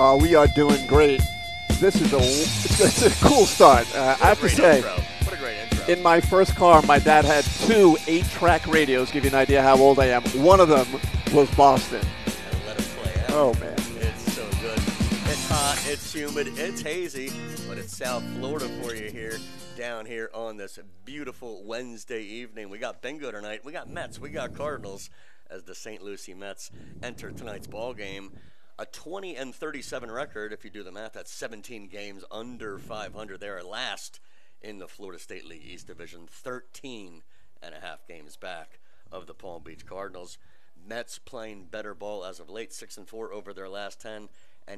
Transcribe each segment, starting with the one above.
We are doing great. This is it's a cool start. I have to say, What a great intro. in my first car, my dad had 2 8-track radios. Give you an idea how old I am. One of them was Boston. And let it play out. Oh, man. It's so good. It's hot, it's humid, it's hazy, but it's South Florida for you here, down here on this beautiful Wednesday evening. We got bingo tonight. We got Mets. We got Cardinals as the St. Lucie Mets enter tonight's ball game. A 20-37 record, if you do the math, that's 17 games under 500. They are last in the Florida State League East Division, 13 and a half games back of the Palm Beach Cardinals. Mets playing better ball as of late, 6-4 over their last 10, an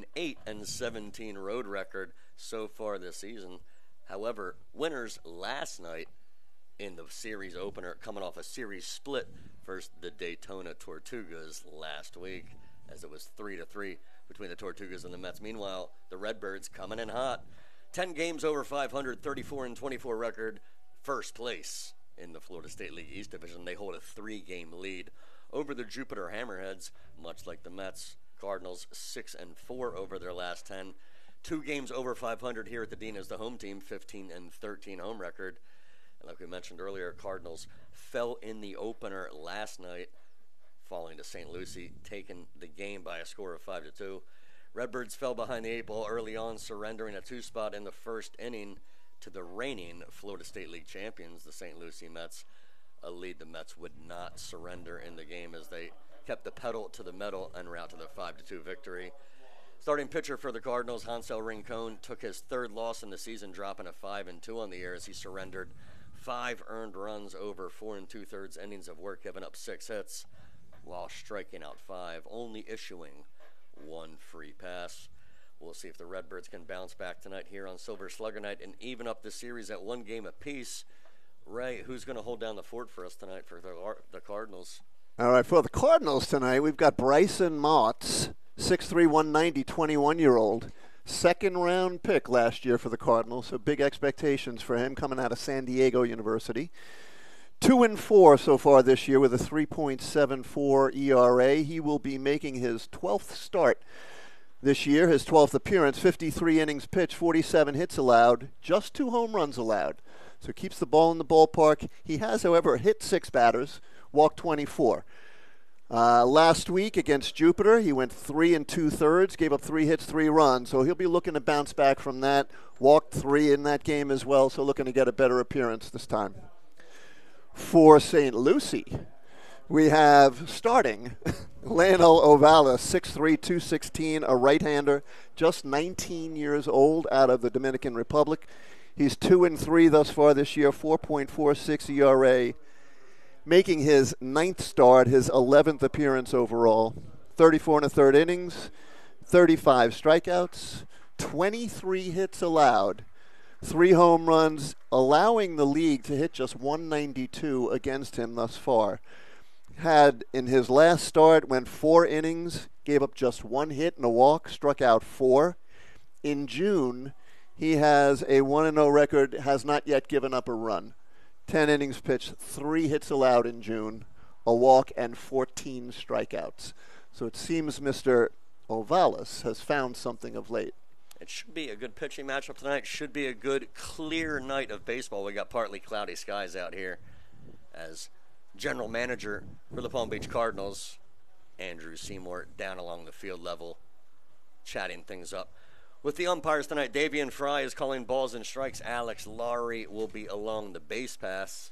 8-17 road record so far this season. However, winners last night in the series opener, coming off a series split versus the Daytona Tortugas last week, as it was 3-3 between the Tortugas and the Mets. Meanwhile, the Redbirds coming in hot. 10 games over 500, 34-24 record, first place in the Florida State League East Division. They hold a 3-game lead over the Jupiter Hammerheads, much like the Mets. Cardinals 6-4 over their last 10. 2 games over 500 here at the Dean as the home team, 15-13 home record. And like we mentioned earlier, Cardinals fell in the opener last night, falling to St. Lucie, taking the game by a score of 5-2. Redbirds fell behind the 8 ball early on, surrendering a 2 spot in the first inning to the reigning Florida State League champions, the St. Lucie Mets. A lead the Mets would not surrender in the game as they kept the pedal to the metal en route to the 5-2 victory. Starting pitcher for the Cardinals, Hansel Rincon, took his 3rd loss in the season, dropping a 5-2 on the year as he surrendered 5 earned runs over 4 2/3 innings of work, giving up 6 hits while striking out 5, only issuing 1 free pass. We'll see if the Redbirds can bounce back tonight here on Silver Slugger Night and even up the series at 1 game apiece. Ray, who's going to hold down the fort for us tonight for the Cardinals? All right, for the Cardinals tonight, we've got Bryson Motts, 6'3", 190, 21-year-old. 2nd-round pick last year for the Cardinals, so big expectations for him coming out of San Diego University. 2-4 so far this year with a 3.74 ERA. He will be making his 12th start this year, his 12th appearance, 53 innings pitched, 47 hits allowed, just 2 home runs allowed. So keeps the ball in the ballpark. He has, however, hit 6 batters, walked 24. Last week against Jupiter, he went 3 2/3, gave up 3 hits, 3 runs. So he'll be looking to bounce back from that. Walked 3 in that game as well, so looking to get a better appearance this time. For St. Lucie, we have starting Leonel Ovalle, 6'3", 216, a right-hander, just 19 years old, out of the Dominican Republic. He's 2-3 thus far this year, 4.46 ERA, making his 9th start, his 11th appearance overall. 34 1/3 innings, 35 strikeouts, 23 hits allowed. 3 home runs, allowing the league to hit just 192 against him thus far. Had in his last start, went 4 innings, gave up just 1 hit and a walk, struck out 4. In June, he has a 1-0 record, has not yet given up a run. 10 innings pitched, 3 hits allowed in June, a walk, and 14 strikeouts. So it seems Mr. Ovalle has found something of late. It should be a good pitching matchup tonight. Should be a good, clear night of baseball. We got partly cloudy skies out here as general manager for the Palm Beach Cardinals, Andrew Seymour, down along the field level, chatting things up. With the umpires tonight, Davian Fry is calling balls and strikes. Alex Laurie will be along the base pass.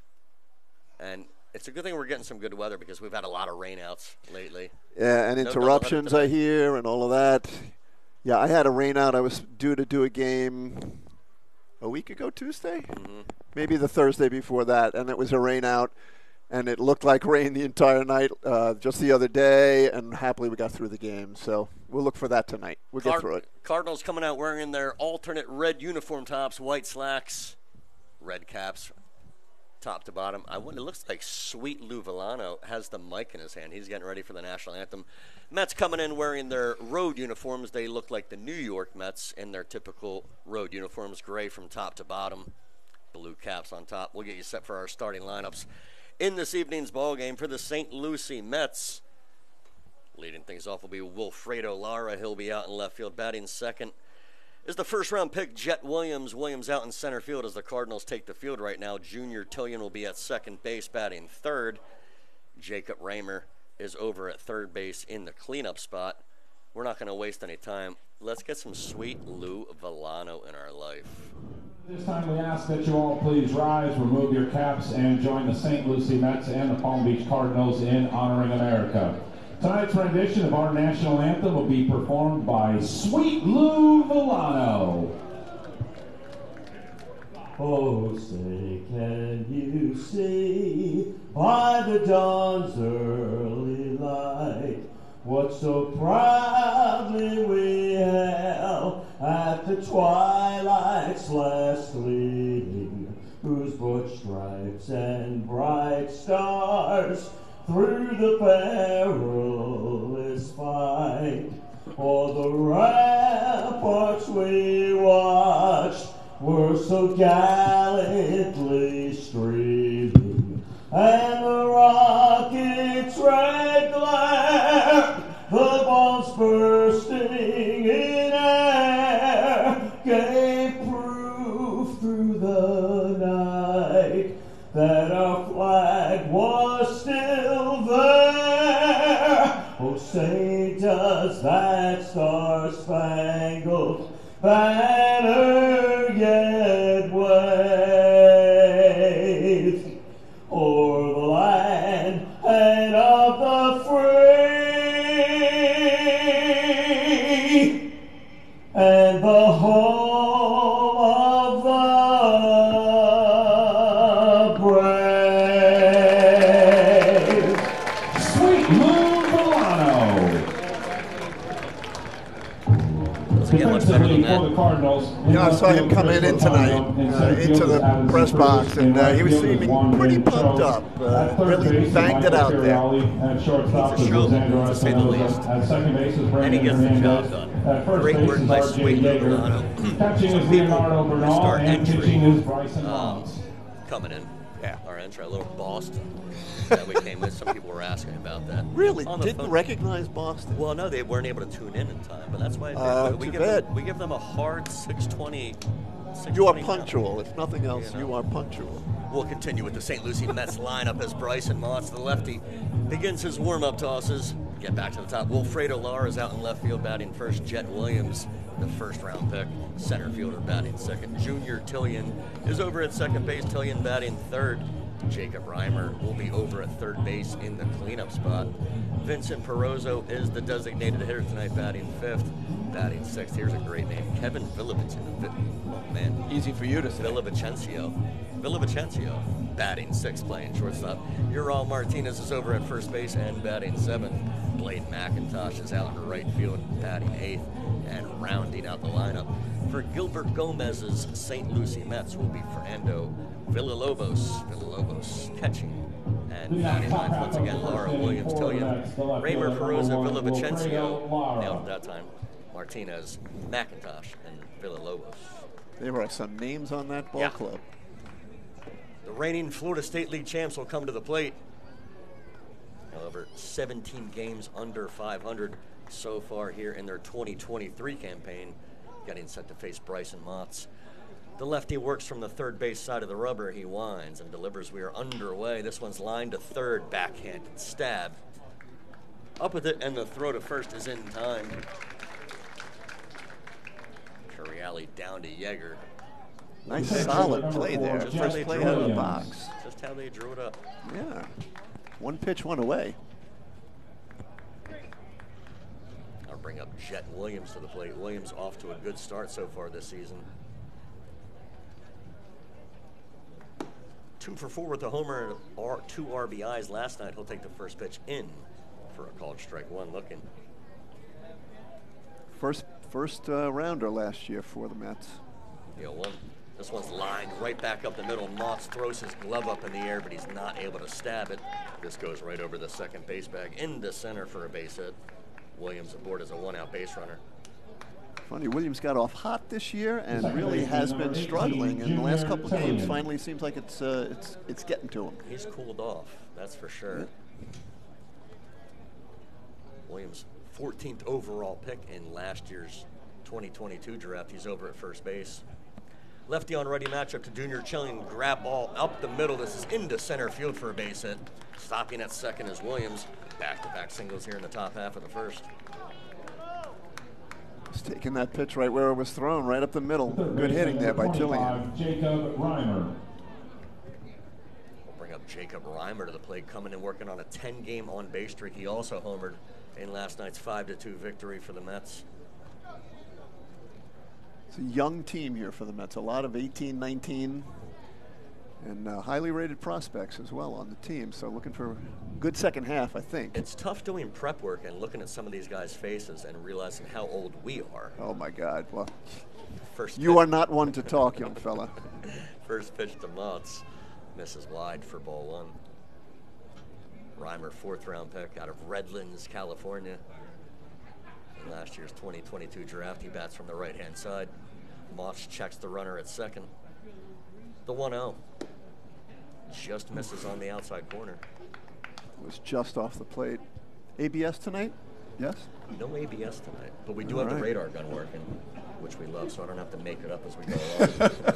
And it's a good thing we're getting some good weather because we've had a lot of rainouts lately. Yeah, and interruptions I hear and all of that. Yeah, I had a rainout. I was due to do a game a week ago Tuesday, maybe the Thursday before that, and it was a rainout, and it looked like rain the entire night just the other day, and happily we got through the game. So we'll look for that tonight. We'll get through it. Cardinals coming out wearing their alternate red uniform tops, white slacks, red caps, top to bottom. It looks like Sweet Lou Villano has the mic in his hand. He's getting ready for the national anthem. Mets coming in wearing their road uniforms. They look like the New York Mets in their typical road uniforms, gray from top to bottom, blue caps on top. We'll get you set for our starting lineups in this evening's ball game for the St. Lucie Mets. Leading things off will be Wilfredo Lara. He'll be out in left field. Batting second is the first-round pick, Jet Williams. Williams out in center field as the Cardinals take the field right now. Junior Tillion will be at second base, batting third. Jacob Reimer is over at third base in the cleanup spot. We're not going to waste any time. Let's get some sweet Lou Villano in our life. This time we ask that you all please rise, remove your caps, and join the St. Lucie Mets and the Palm Beach Cardinals in honoring America. Tonight's rendition of our national anthem will be performed by Sweet Lou Villano. Oh, say, can you see by the dawn's early light what so proudly we hailed at the twilight's last gleaming, whose broad stripes and bright stars through the perilous fight o'er the ramparts we watched were so gallantly streaming, and the rocket's red glare, the bombs bursting in air, gave proof through the night that our flag was still there. Oh, say does that star-spangled banner yet wave o'er the land and of the free and the home of the brave. Sweet Lou Villano. Defensively for the Cardinals. You know, I saw him come in tonight into the press box, and he was seeming pretty pumped up. Really banged it out there. He's a showman, to say the least. And he gets the job done. Great work by Sweet Lou Villano. Some people start entry coming in. Yeah. Our entry, a little Boston that we came with. Some people were asking about that. Really? On the Didn't phone. recognize Boston? Well, no, they weren't able to tune in time, but that's why we give them a hard 6:20. You are punctual. If nothing else, you are punctual. We'll continue with the St. Lucie Mets lineup as Bryson Motts, the lefty, begins his warm-up tosses. Get back to the top. Wilfredo Lara is out in left field batting first. Jet Williams, the first-round pick, center fielder batting second. Junior Tillion is over at second base. Tillion batting third. Jacob Reimer will be over at third base in the cleanup spot. Vincent Perozzo is the designated hitter tonight, batting fifth. Batting sixth, here's a great name, Kevin Villavicencio. Oh man, Easy for you to say. Villavicencio, batting sixth, playing shortstop. Ural Martinez is over at first base and batting seventh. Blade McIntosh is out in right field, batting eighth, and rounding out the lineup for Gilbert Gomez's St. Lucie Mets will be Fernando Villalobos catching. And batting ninth, once again, Lara Williams Tillion. Reimer Perozzo Villavicencio nailed it that time. Martinez, McIntosh, and Villalobos. There were some names on that ball club. The reigning Florida State League champs will come to the plate. However, 17 games under 500 so far here in their 2023 campaign, getting set to face Bryson Motts. The lefty works from the third base side of the rubber. He winds and delivers. We are underway. This one's lined to third, backhanded stab. Up with it, and the throw to first is in time. Curiali down to Yeager. Nice solid play there. First play out of the box. Just how they drew it up. Yeah. One pitch, one away. I'll bring up Jet Williams to the plate. Williams off to a good start so far this season. 2 for 4 with the homer and 2 RBIs last night. He'll take the first pitch in for a called strike one looking. First rounder last year for the Mets. Yeah, this one's lined right back up the middle. Motts throws his glove up in the air, but he's not able to stab it. This goes right over the second base bag into center for a base hit. Williams aboard as a 1-out base runner. Funny, Williams got off hot this year and really has been struggling. In the last couple of games, finally seems like it's getting to him. He's cooled off, that's for sure. Williams, 14th overall pick in last year's 2022 draft. He's over at first base. Lefty on ready matchup to Junior Chilling. Grab ball up the middle. This is into center field for a base hit. Stopping at second is Williams. Back-to-back singles here in the top half of the first. He's taking that pitch right where it was thrown, right up the middle. Good hitting there by Jillian. Jacob Reimer. We'll bring up Jacob Reimer to the plate, coming and working on a 10-game on-base streak. He also homered in last night's 5-2 victory for the Mets. It's a young team here for the Mets. A lot of 18, 19, and highly rated prospects as well on the team. So looking for a good second half, I think. It's tough doing prep work and looking at some of these guys' faces and realizing how old we are. Oh, my God. Well, First you pitch. are not one to talk, young fella. First pitch to Motts. Misses wide for ball one. Reimer, 4th-round pick out of Redlands, California. In last year's 2022 draft, he bats from the right-hand side. Motts checks the runner at second. The 1-0. Just misses on the outside corner. Was just off the plate. ABS tonight? Yes? No ABS tonight, but we do All have the right. radar gun working, which we love, so I don't have to make it up as we go along.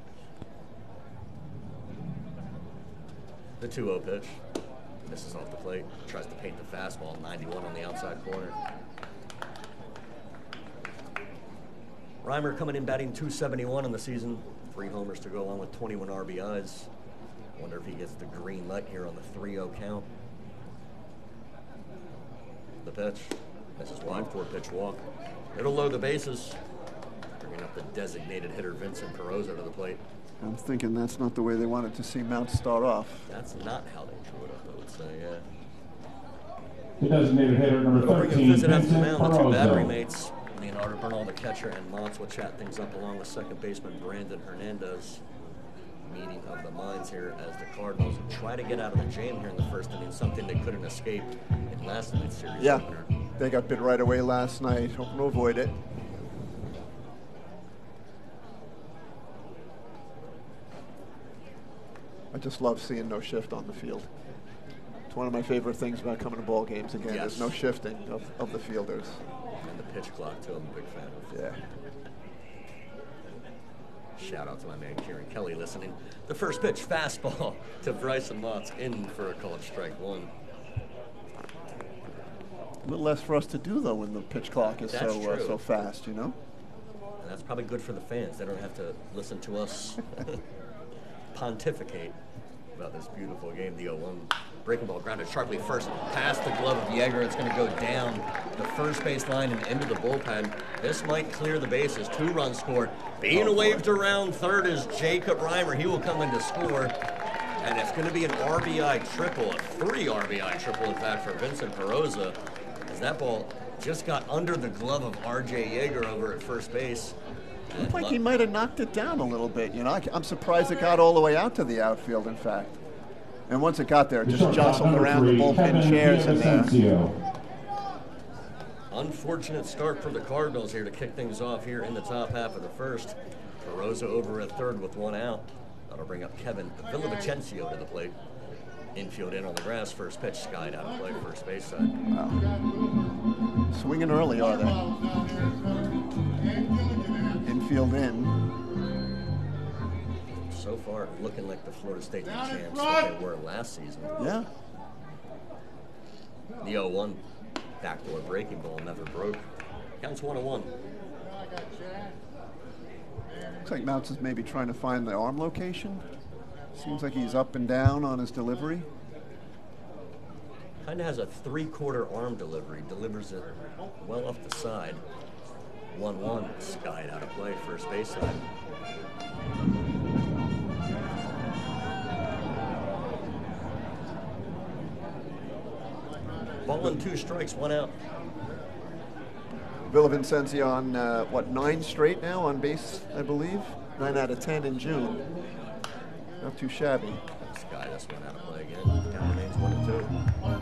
The 2-0 pitch. Misses off the plate. Tries to paint the fastball. 91 on the outside corner. Reimer coming in batting .271 in the season. 3 homers to go along with 21 RBIs. Wonder if he gets the green light here on the 3-0 count. The pitch. Misses wide, 4-pitch walk. It'll load the bases. Bringing up the designated hitter Vincent Perosa to the plate. I'm thinking that's not the way they wanted to see Mount start off. That's not how they drew it up, I would say, yeah. The designated hitter number We'll bring a 13, visit after the Vincent mound. The two battery Perosa. mates, Leonardo Bernal, the catcher, and Motts will chat things up along with second baseman Brandon Hernandez. Meeting of the minds here as the Cardinals try to get out of the jam here in the first inning, something they couldn't escape in last night's series Yeah, opener. they got bit right away last night. Hoping to avoid it. I just love seeing no shift on the field. It's one of my favorite things about coming to ball games again. Yes. There's no shifting of the fielders. And the pitch clock, too, I'm a big fan of. Yeah. Shout out to my man Kieran Kelly listening. The first pitch, fastball to Bryson Motts, in for a called strike one. A little less for us to do though when the pitch clock is That's true. so fast, you know. And that's probably good for the fans. They don't have to listen to us pontificate about this beautiful game. The 0-1 breaking ball grounded sharply first, past the glove of Yeager. It's going to go down the first base line and into the bullpen. This might clear the bases. 2 runs scored. Being waved around third is Jacob Reimer. He will come in to score. And it's going to be an RBI triple, a 3 RBI triple, in fact, for Vincent Perosa, as that ball just got under the glove of R.J. Yeager over at first base. Looked like he might have knocked it down a little bit, you know. I'm surprised it got all the way out to the outfield, in fact. And once it got there, it just Shortstop jostled number around the 3, bullpen Kevin chairs. And Villavicencio. Unfortunate start for the Cardinals here to kick things off here in the top half of the first. Perosa over at third with 1 out. That'll bring up Kevin Villavicencio to the plate. Infield in on the grass, first pitch, skied out of play, first base side. wow. Swinging early, are they? Infield in. So far, looking like the Florida State champs that they were last season. Yeah. The 0-1 backdoor breaking ball never broke. Counts 1-1. Looks like Mounts is maybe trying to find the arm location. Seems like he's up and down on his delivery. Kind of has a 3/4 arm delivery. Delivers it well off the side. 1-1. Skied out of play, first base side. Ball and 2 strikes, 1 out. Villavicencio on, 9 straight now on base, I believe? 9 out of 10 in June. Not too shabby. Sky this one out of play again. Count remains 1-2.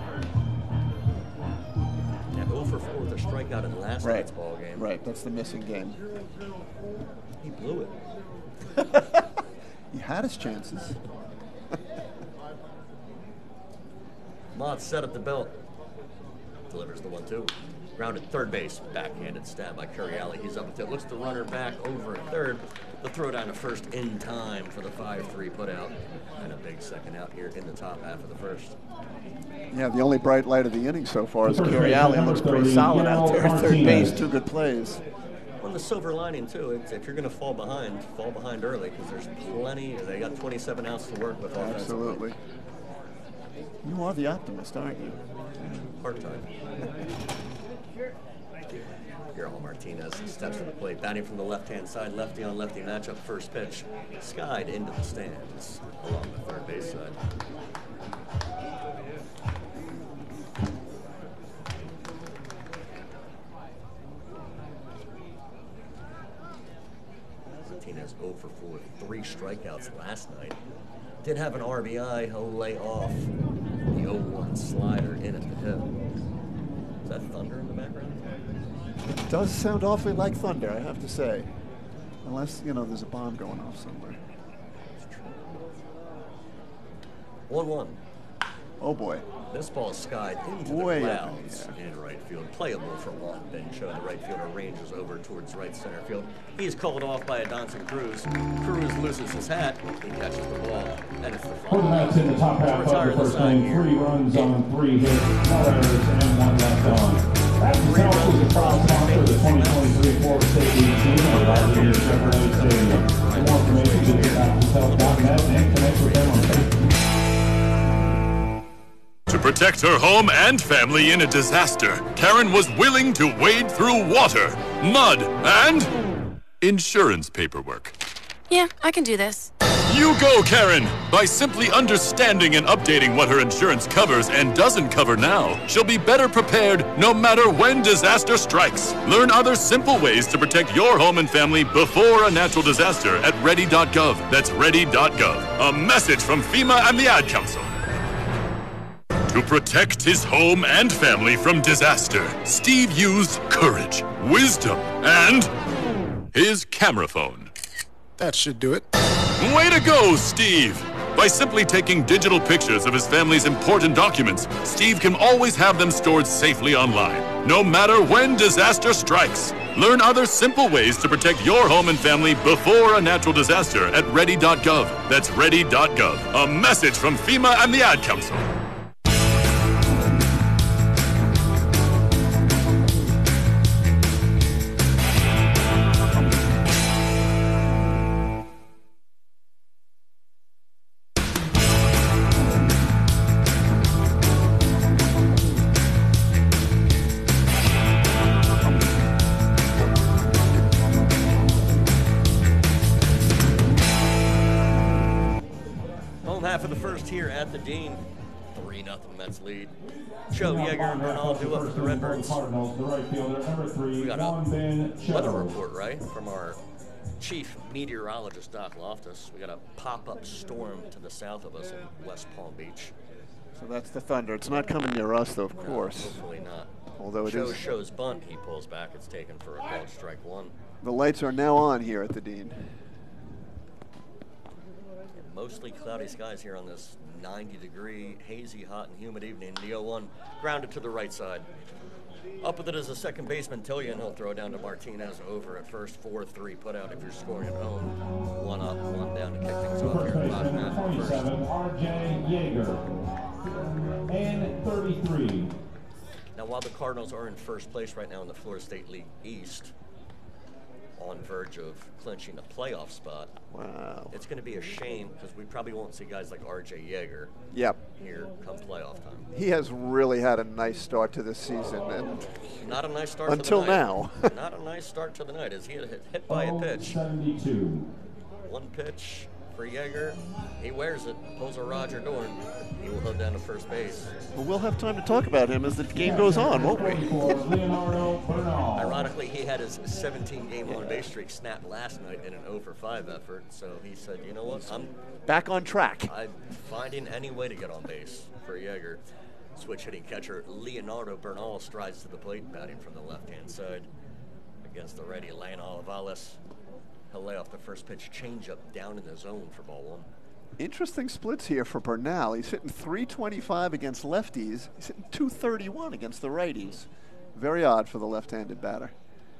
Yeah, 0 for 4 with a strikeout in last night's ball game. Right, that's the missing game. He blew it. He had his chances. Mott set up the belt. delivers the 1-2. Grounded third base, backhanded stab by Curiali. He's up with it. Looks the runner back over at third. The throw down to first in time for the 5-3 put out. And a big second out here in the top half of the first. Yeah, the only bright light of the inning so far is First base, Curiali. number Looks pretty 30, solid out there. Miguel Third base, Martinez. 2 good plays. On the silver lining, too, if you're going to fall behind early because there's plenty. They got 27 outs to work with offensively. Absolutely. You are the optimist, aren't you? Part-time. Guillermo Martinez steps to the plate, batting from the left-hand side, lefty-on-lefty matchup, first pitch, skied into the stands along the third base side. Martinez 0 for 4, 3 strikeouts last night. Did have an RBI. He'll lay off the 0-1 slider in at the hip. Is that thunder in the background? It does sound awfully like thunder, I have to say. Unless, there's a bomb going off somewhere. 1-1. Oh, boy. This ball skied into Way the up in the clouds air. in right field. Playable for Juan Bencho. The right fielder ranges over towards right center field. He's called off by Adonson Cruz. Cruz loses his hat. He catches the ball. And it's the For the final. Mets in the top half of Retire the the first side inning, here. 3 runs on 3 hits, no errors, and 1 left on. That itself is a proud sponsor of the 2023 Florida State League team at Rogers Chevrolet Stadium. For more information, visit AppleTel.net and connect with them on Facebook. To protect her home and family in a disaster, Karen was willing to wade through water, mud, and insurance paperwork. Yeah, I can do this. You go, Karen! By simply understanding and updating what her insurance covers and doesn't cover now, she'll be better prepared no matter when disaster strikes. Learn other simple ways to protect your home and family before a natural disaster at ready.gov. That's ready.gov. A message from FEMA and the Ad Council. To protect his home and family from disaster, Steve used courage, wisdom, and his camera phone. That should do it. Way to go, Steve! By simply taking digital pictures of his family's important documents, Steve can always have them stored safely online, no matter when disaster strikes. Learn other simple ways to protect your home and family before a natural disaster at ready.gov. That's ready.gov. A message from FEMA and the Ad Council. Home half of the first here at the Dean. 3-0 Mets lead. Joe Yeager and Bernal do up for the Redbirds. Cardinals, the right fielder, number 3, We got Juan a Bencho. weather report, right, from our chief meteorologist, Doc Loftus. We got a pop-up storm to the south of us in West Palm Beach. So that's the thunder. It's not coming near us, though, of No, course. hopefully not. Although it Joe is. shows bunt. He pulls back. It's taken for a called strike 1. The lights are now on here at the Dean. Mostly cloudy skies here on this 90-degree, hazy, hot, and humid evening. The 0-1 grounded to the right side. Up with it is a second baseman, Tillian. He'll throw down to Martinez over at first. 4-3 put out if you're scoring at home. 1 up, 1 down to kick things off First here. base, Bottom number half of the first. 27, R.J. Yeager. And 33. Now, while the Cardinals are in first place right now in the Florida State League East, on verge of clinching a playoff spot, Wow. it's going to be a shame because we probably won't see guys like R.J. Yeager Yep. here come playoff time. He has really had a nice start to this season. And Not a nice start Until to the night. now. Not a nice start to the night as he hit by a pitch. 72. One pitch for Yeager. He wears it, pulls a Roger Dorn. He will head down to first base. well, we'll have time to talk about him as the game goes on, won't we? Leonardo Bernal. Ironically, he had his 17-game on-base streak snapped last night in an 0-for-5 effort. So he said, you know what, I'm Back on track. finding any way to get on base for Yeager. Switch hitting catcher Leonardo Bernal strides to the plate, batting from the left-hand side against the righty Lane Olivares. He'll lay off the first pitch changeup down in the zone for ball 1. Interesting splits here for Bernal. He's hitting .325 against lefties. He's hitting .231 against the righties. Very odd for the left-handed batter.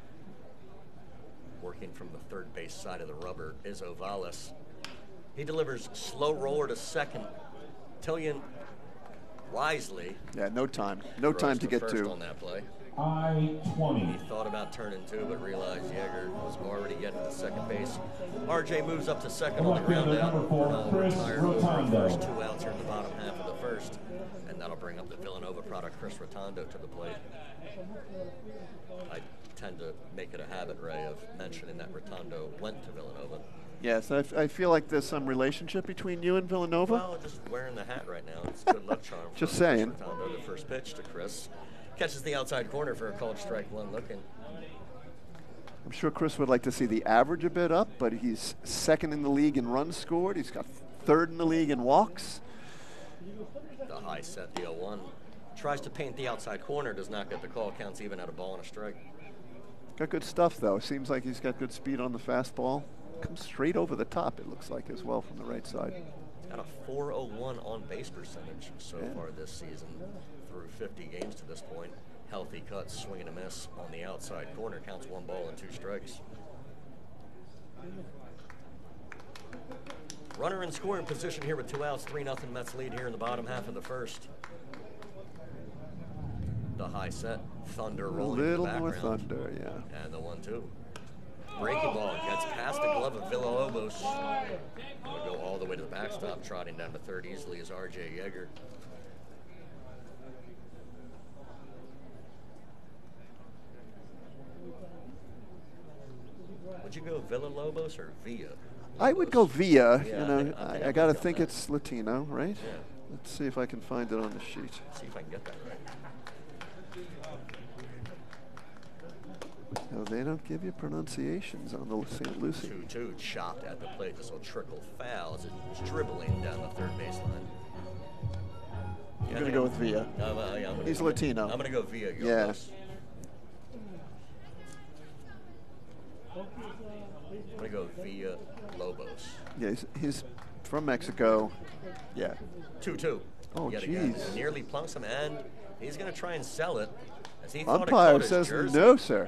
Working from the third base side of the rubber is Ovalis. He delivers slow roller to second. Tillian wisely. Yeah, no time. No time to get to. On that play. I-20. He thought about turning two, but realized Yeager was already getting to second base. RJ moves up to second on the ground out. Number 4, Chris Rotondo. First 2 outs here in the bottom half of the first, and that'll bring up the Villanova product, Chris Rotondo, to the plate. I tend to make it a habit, Ray, of mentioning that Rotondo went to Villanova. Yes, I feel like there's some relationship between you and Villanova. Well, just wearing the hat right now. It's a good luck charm. Just saying. Chris Rotondo, the first pitch to Chris. Catches the outside corner for a called strike one looking. I'm sure Chris would like to see the average a bit up, but he's second in the league in runs scored. He's got third in the league in walks. The high set, the 0-1. Tries to paint the outside corner, does not get the call, counts even at a ball and a strike. Got good stuff, though. Seems like he's got good speed on the fastball. Comes straight over the top, it looks like, as well from the right side. Got a .401 on base percentage so far this season through 50 games to this point. Healthy cuts, swing and a miss on the outside corner. Counts 1 ball and 2 strikes. Runner in scoring position here with 2 outs, 3-0 Mets lead here in the bottom half of the first. The high set, thunder rolling in the background. A little more thunder, yeah. And the 1-2. Breaking ball gets past the glove of Villalobos. Will go all the way to the backstop, trotting down to third easily is RJ Yeager. Would you go Villalobos or Villa? I would go Villa. Yeah, you know, I got to think it's Latino, right? Yeah. Let's see if I can find it on the sheet. See if I can get that right. No, they don't give you pronunciations on the St. Lucie. 2-2 chopped at the plate. This will trickle foul as it's dribbling down the third baseline. I'm going to go with Villa. He's Latino. I'm going to go Villa. Yes. I'm going to go Villa Lobos. Yeah, he's from Mexico. Yeah. 2-2. Oh, jeez. Nearly plunks him, and he's going to try and sell it. As he thought Umpire it says jersey. no, sir.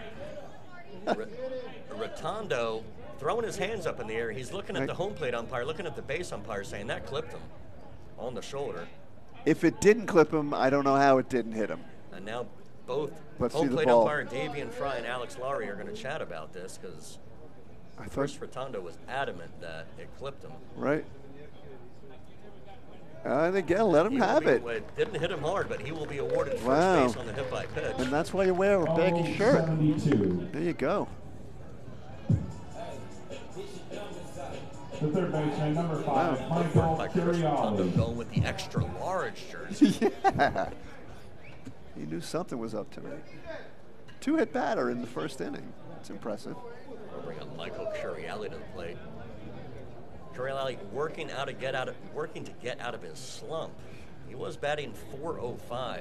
Rotondo throwing his hands up in the air. He's looking at the home plate umpire, looking at the base umpire, saying that clipped him on the shoulder. If it didn't clip him, I don't know how it didn't hit him. And now both Let's home see the plate ball. umpire Davian Fry and Alex Lowry are going to chat about this because Chris Rotondo was adamant that it clipped him. Right. And again, let him have it. It didn't hit him hard, but he will be awarded first base on the hit by pitch. And that's why you wear a baggy shirt. 72. There you go. The third baseman, number 5, Michael Curiali. Going with the extra large jersey. Yeah. He knew something was up tonight. 2-hit batter in the first inning. It's impressive. We'll bring up Michael Curiali to the plate. Curiali working to get out of his slump. He was batting .405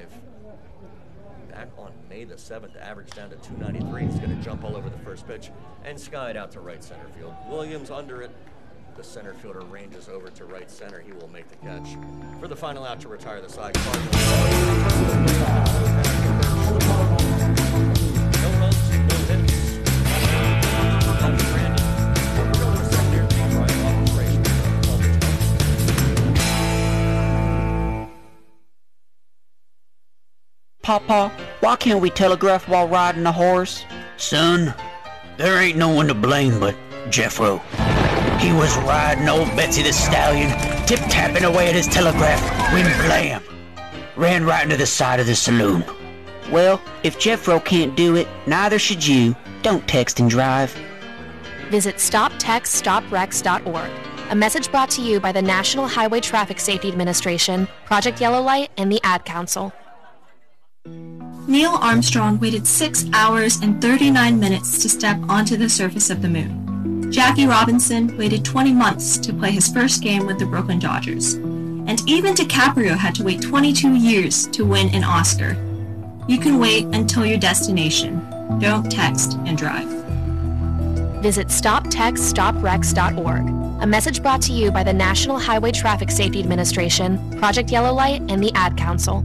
back on May the 7th, averaged down to .293. He's going to jump all over the first pitch and sky it out to right center field. Williams under it. The center fielder ranges over to right center. He will make the catch for the final out to retire the side. Cardinals. No runs, no hits. Papa, why can't we telegraph while riding a horse? Son, there ain't no one to blame but Jeffro. He was riding old Betsy the Stallion, tip-tapping away at his telegraph, when blam! Ran right into the side of the saloon. Well, if Jeffro can't do it, neither should you. Don't text and drive. Visit StopTextStopWrecks.org. A message brought to you by the National Highway Traffic Safety Administration, Project Yellow Light, and the Ad Council. Neil Armstrong waited 6 hours and 39 minutes to step onto the surface of the moon. Jackie Robinson waited 20 months to play his first game with the Brooklyn Dodgers. And even DiCaprio had to wait 22 years to win an Oscar. You can wait until your destination. Don't text and drive. Visit StopTextStopWrecks.org. A message brought to you by the National Highway Traffic Safety Administration, Project Yellow Light, and the Ad Council.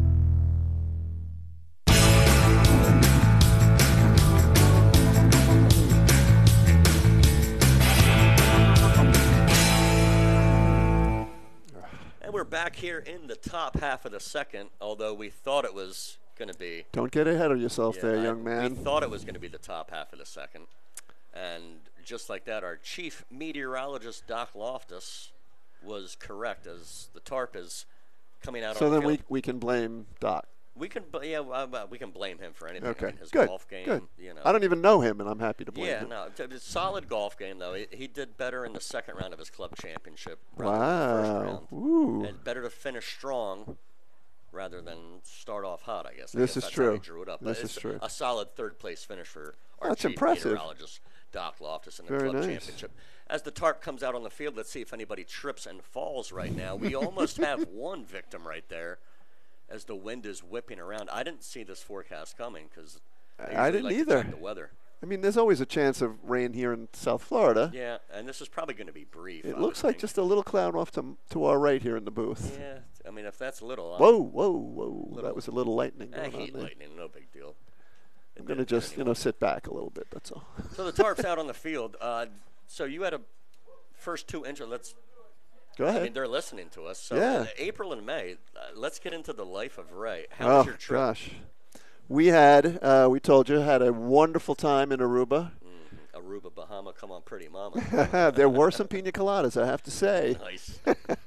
And we're back here in the top half of the second, although we thought it was going to be. Don't get ahead of yourself there, young man. We thought it was going to be the top half of the second. And just like that, our chief meteorologist, Doc Loftus, was correct as the tarp is coming out so on the then field. we can blame Doc. We can blame him for anything. Okay, I mean, his good, golf game, good. you know. I don't even know him, and I'm happy to blame him. Yeah, no, it's a solid golf game, though. He did better in the second round of his club championship rather than the first round. Ooh. And better to finish strong rather than start off hot, I guess. This is that's true. How he drew it up. This But is it's true. A solid third-place finish for our That's chief impressive. meteorologist, Doc Loftus, in the Very club nice. championship. As the tarp comes out on the field, let's see if anybody trips and falls right now. We almost have one victim right there as the wind is whipping around. I didn't see this forecast coming because I didn't like to either. check the weather. I mean, there's always a chance of rain here in South Florida. Yeah, and this is probably going to be brief. It I looks would like think. just a little cloud off to our right here in the booth. Yeah, I mean, if that's little. Whoa. That was a little lightning I going on hate there. lightning, no big deal. I'm going to just, sit back a little bit, that's all. So the tarp's out on the field. So you had a first two injuries. Go ahead. I mean, they're listening to us. So Yeah. April and May, let's get into the life of Ray. How was your trip? Gosh. We we told you, had a wonderful time in Aruba. Aruba, Bahama, come on, pretty mama. There were some pina coladas, I have to say. Nice.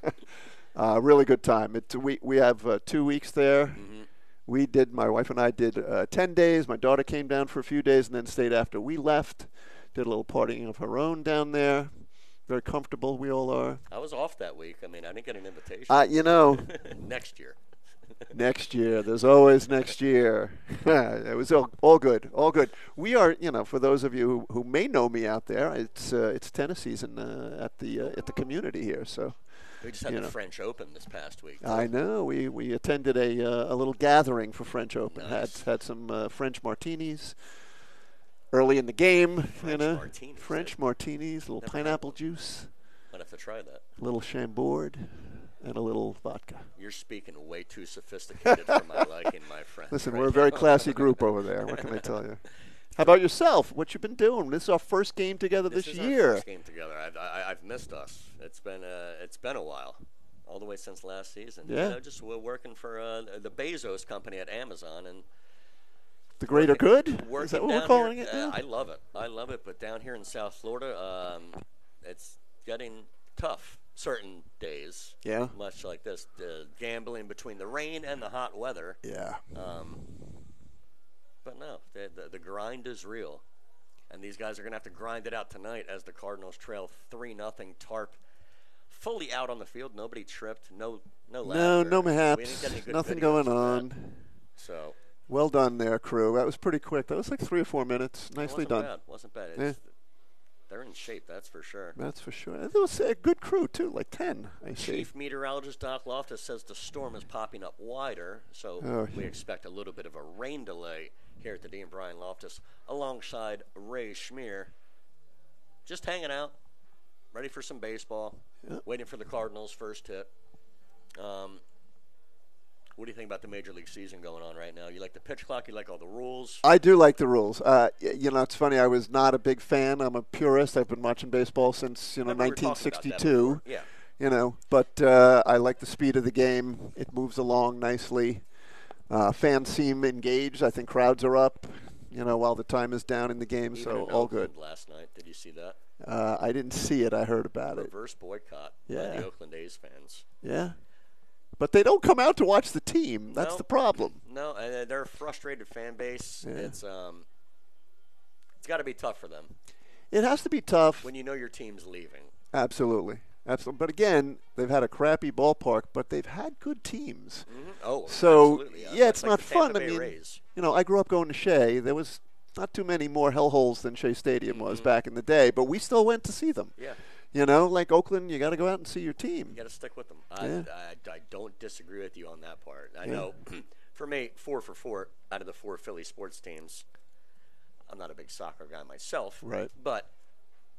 Really good time. We have 2 weeks there. Mm-hmm. My wife and I did 10 days. My daughter came down for a few days and then stayed after we left. Did a little partying of her own down there. Very comfortable, we all are. I was off that week. I mean, I didn't get an invitation. Next year. Next year. There's always next year. It was all good. All good. We are, for those of you who may know me out there, it's tennis season at the community here. So We just had the French Open this past week. I know. We attended a little gathering for French Open. Nice. Had some French martinis early in the game. French martinis, a little pineapple juice. Might have to try that. A little Chambord, and a little vodka. You're speaking way too sophisticated for my liking, my friend. Listen, right we're a very now. classy group over there. What can I tell you? How about yourself? What you been doing? This is our first game together this is year. Our first game together. I've missed us. It's been a while, all the way since last season. Yeah. Just we're working for the Bezos company at Amazon and. The greater good? Is that what we're calling it now? I love it. But down here in South Florida, it's getting tough certain days. Yeah. Much like this, gambling between the rain and the hot weather. Yeah. But no, the grind is real. And these guys are going to have to grind it out tonight as the Cardinals trail 3-0. Tarp fully out on the field. Nobody tripped. No laughter. No We mishaps. didn't get any good Nothing videos going of that. on. So. Well done there, crew. That was pretty quick. That was like 3 or 4 minutes. Nicely done. Wasn't bad. Yeah. They're in shape, that's for sure. That's for sure. It was a good crew, too, like 10, I see. Chief meteorologist Doc Loftus says the storm is popping up wider, so we expect a little bit of a rain delay here at the Dean Brian Loftus alongside Ray Schmier. Just hanging out, ready for some baseball, waiting for the Cardinals' first hit. What do you think about the Major League season going on right now? You like the pitch clock? You like all the rules? I do like the rules. It's funny. I was not a big fan. I'm a purist. I've been watching baseball since 1962. Yeah. But I like the speed of the game. It moves along nicely. Fans seem engaged. I think crowds are up. While the time is down in the game, Even so in all Oakland good. Last night, did you see that? I didn't see it. I heard about it. Reverse boycott by the Oakland A's fans. Yeah. But they don't come out to watch the team. That's the problem. No, and they're a frustrated fan base. Yeah. It's got to be tough for them. It has to be tough when you know your team's leaving. Absolutely. But again, they've had a crappy ballpark, but they've had good teams. Mm-hmm. Oh, so absolutely. it's like not fun. I mean, I grew up going to Shea. There was not too many more hellholes than Shea Stadium was back in the day, but we still went to see them. Yeah. Like Oakland, you got to go out and see your team. You got to stick with them. Yeah. I don't disagree with you on that part. I know, for me, 4 for 4 out of the 4 Philly sports teams. I'm not a big soccer guy myself, right? But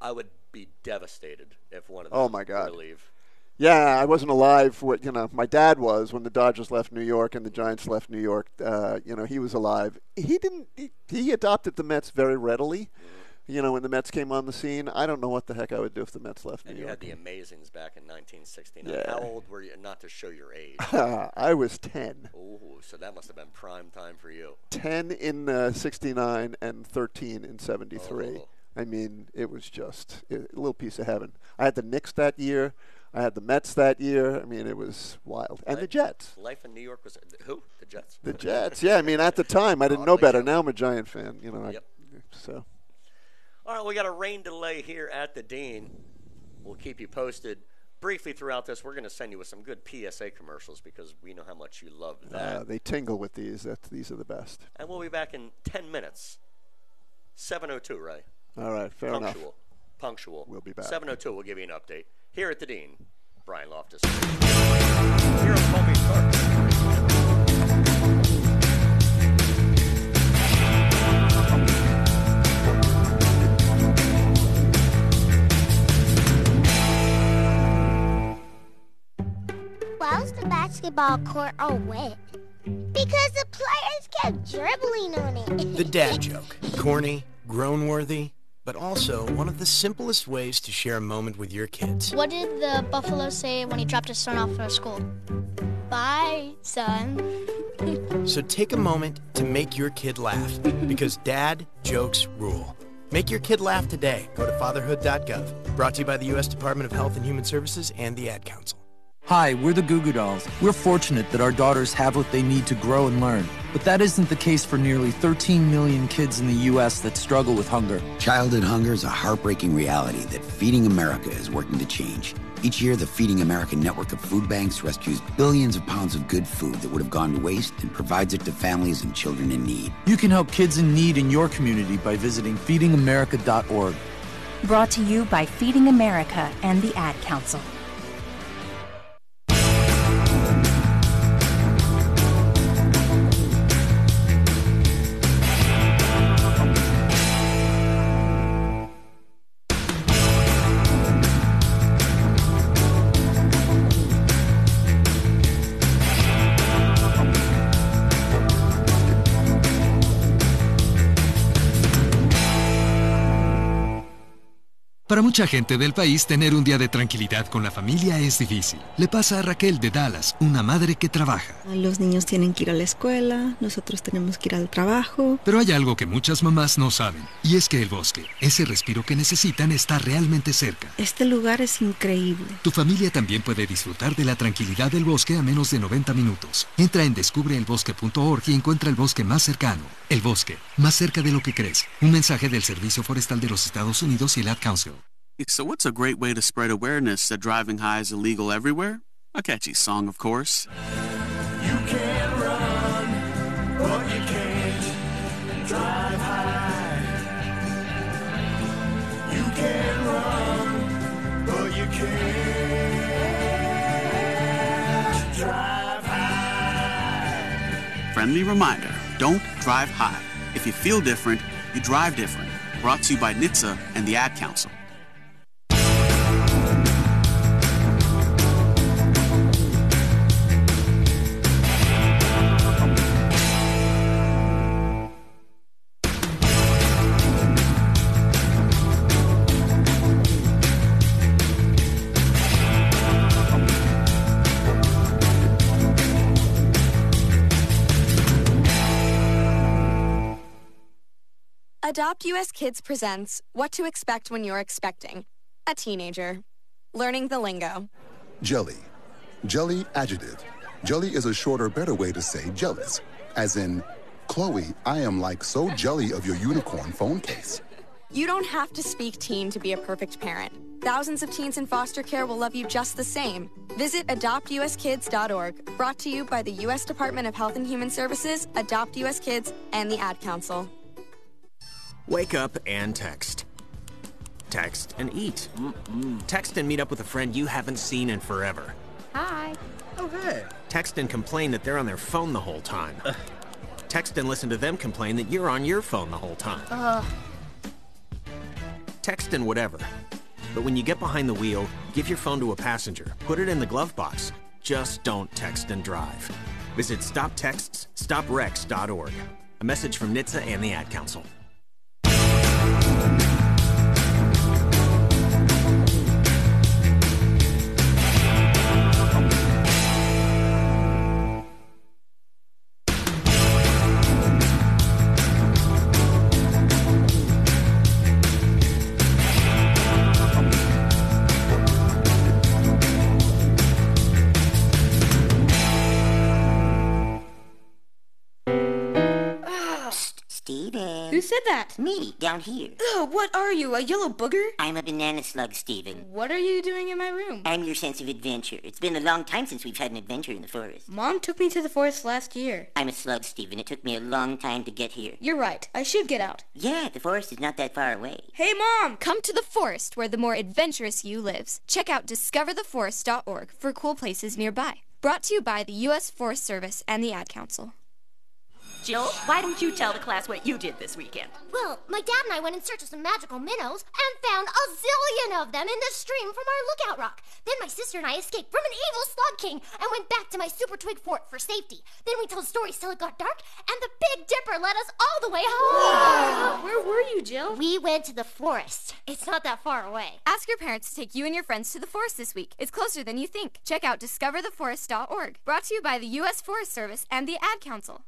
I would be devastated if one of them were to leave. Yeah, I wasn't alive. My dad was when the Dodgers left New York and the Giants left New York. He was alive. He adopted the Mets very readily. When the Mets came on the scene, I don't know what the heck I would do if the Mets left New York. And you had the Amazings back in 1969. Yeah. How old were you? Not to show your age. I was 10. Oh, so that must have been prime time for you. 10 in 69 and 13 in 73. Oh. I mean, it was just a little piece of heaven. I had the Knicks that year. I had the Mets that year. I mean, it was wild. And the Jets. Life in New York was who? The Jets? The Jets. Yeah, I mean, at the time, I didn't know better. Now I'm a Giant fan. Yep. All right, we got a rain delay here at the Dean. We'll keep you posted briefly throughout this. We're going to send you with some good PSA commercials because we know how much you love that. They tingle with these. These are the best. And we'll be back in 10 minutes. 7:02, right? All right, fair enough. Punctual. We'll be back. 7:02, we'll give you an update. Here at the Dean, Brian Loftus. Here on Palm Beach Park. Why's the basketball court all wet? Because the players kept dribbling on it. The dad joke. Corny, groan-worthy, but also one of the simplest ways to share a moment with your kids. What did the buffalo say when he dropped his son off at school? Bye, son. So take a moment to make your kid laugh, because dad jokes rule. Make your kid laugh today. Go to fatherhood.gov. Brought to you by the U.S. Department of Health and Human Services and the Ad Council. Hi, we're the Goo Goo Dolls. We're fortunate that our daughters have what they need to grow and learn. But that isn't the case for nearly 13 million kids in the U.S. that struggle with hunger. Childhood hunger is a heartbreaking reality that Feeding America is working to change. Each year, the Feeding America network of food banks rescues billions of pounds of good food that would have gone to waste and provides it to families and children in need. You can help kids in need in your community by visiting feedingamerica.org. Brought to you by Feeding America and the Ad Council. Para mucha gente del país, tener un día de tranquilidad con la familia es difícil. Le pasa a Raquel de Dallas, una madre que trabaja. Los niños tienen que ir a la escuela, nosotros tenemos que ir al trabajo. Pero hay algo que muchas mamás no saben, y es que el bosque, ese respiro que necesitan, está realmente cerca. Este lugar es increíble. Tu familia también puede disfrutar de la tranquilidad del bosque a menos de 90 minutos. Entra en descubreelbosque.org y encuentra el bosque más cercano. El bosque, más cerca de lo que crees. Un mensaje del Servicio Forestal de los Estados Unidos y el Ad Council. So what's a great way to spread awareness that driving high is illegal everywhere? A catchy song, of course. You can run, but you can't drive high. You can run, but you can't drive high. Friendly reminder, don't drive high. If you feel different, you drive different. Brought to you by NHTSA and the Ad Council. Adopt US Kids presents What to Expect When You're Expecting a Teenager. Learning the lingo. Jelly. Jelly adjective. Jelly is a shorter, better way to say jealous. As in, Chloe, I am like so jelly of your unicorn phone case. You don't have to speak teen to be a perfect parent. Thousands of teens in foster care will love you just the same. Visit adoptuskids.org. Brought to you by the U.S. Department of Health and Human Services, Adopt US Kids, and the Ad Council. Wake up and text. Text and eat. Text and meet up with a friend you haven't seen in forever. Hi. Oh, hey. Text and complain that they're on their phone the whole time. Text and listen to them complain that you're on your phone the whole time. text and whatever. But when you get behind the wheel, give your phone to a passenger. Put it in the glove box. Just don't text and drive. Visit StopTextsStopWrecks.org. A message from NHTSA and the Ad Council. Who said that? Me, down here. Ugh, what are you, a yellow booger? I'm a banana slug, Steven. What are you doing in my room? I'm your sense of adventure. It's been a long time since we've had an adventure in the forest. Mom took me to the forest last year. I'm a slug, Steven. It took me a long time to get here. You're right. I should get out. Yeah, the forest is not that far away. Hey, Mom! Come to the forest where the more adventurous you lives. Check out discovertheforest.org for cool places nearby. Brought to you by the U.S. Forest Service and the Ad Council. Jill, why don't you tell the class what you did this weekend? Well, my dad and I went in search of some magical minnows and found a zillion of them in the stream from our lookout rock. Then my sister and I escaped from an evil slug king and went back to my super twig fort for safety. Then we told stories till it got dark, and the Big Dipper led us all the way home. Where were you, Jill? We went to the forest. It's not that far away. Ask your parents to take you and your friends to the forest this week. It's closer than you think. Check out discovertheforest.org. Brought to you by the U.S. Forest Service and the Ad Council.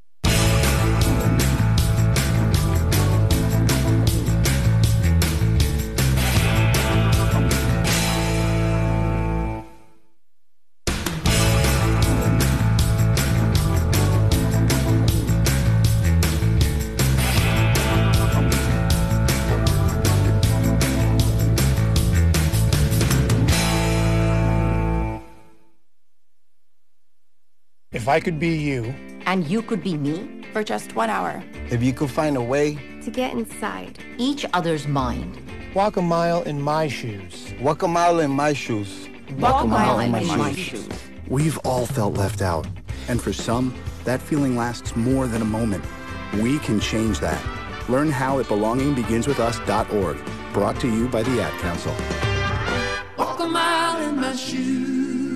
If I could be you. And you could be me for just 1 hour. If you could find a way To get inside each other's mind. Walk a mile in my shoes. Walk a mile in my shoes. Walk a mile in my shoes. We've all felt left out. And for some, that feeling lasts more than a moment. We can change that. Learn how at belongingbeginswithus.org. Brought to you by the Ad Council. Walk a mile in my shoes.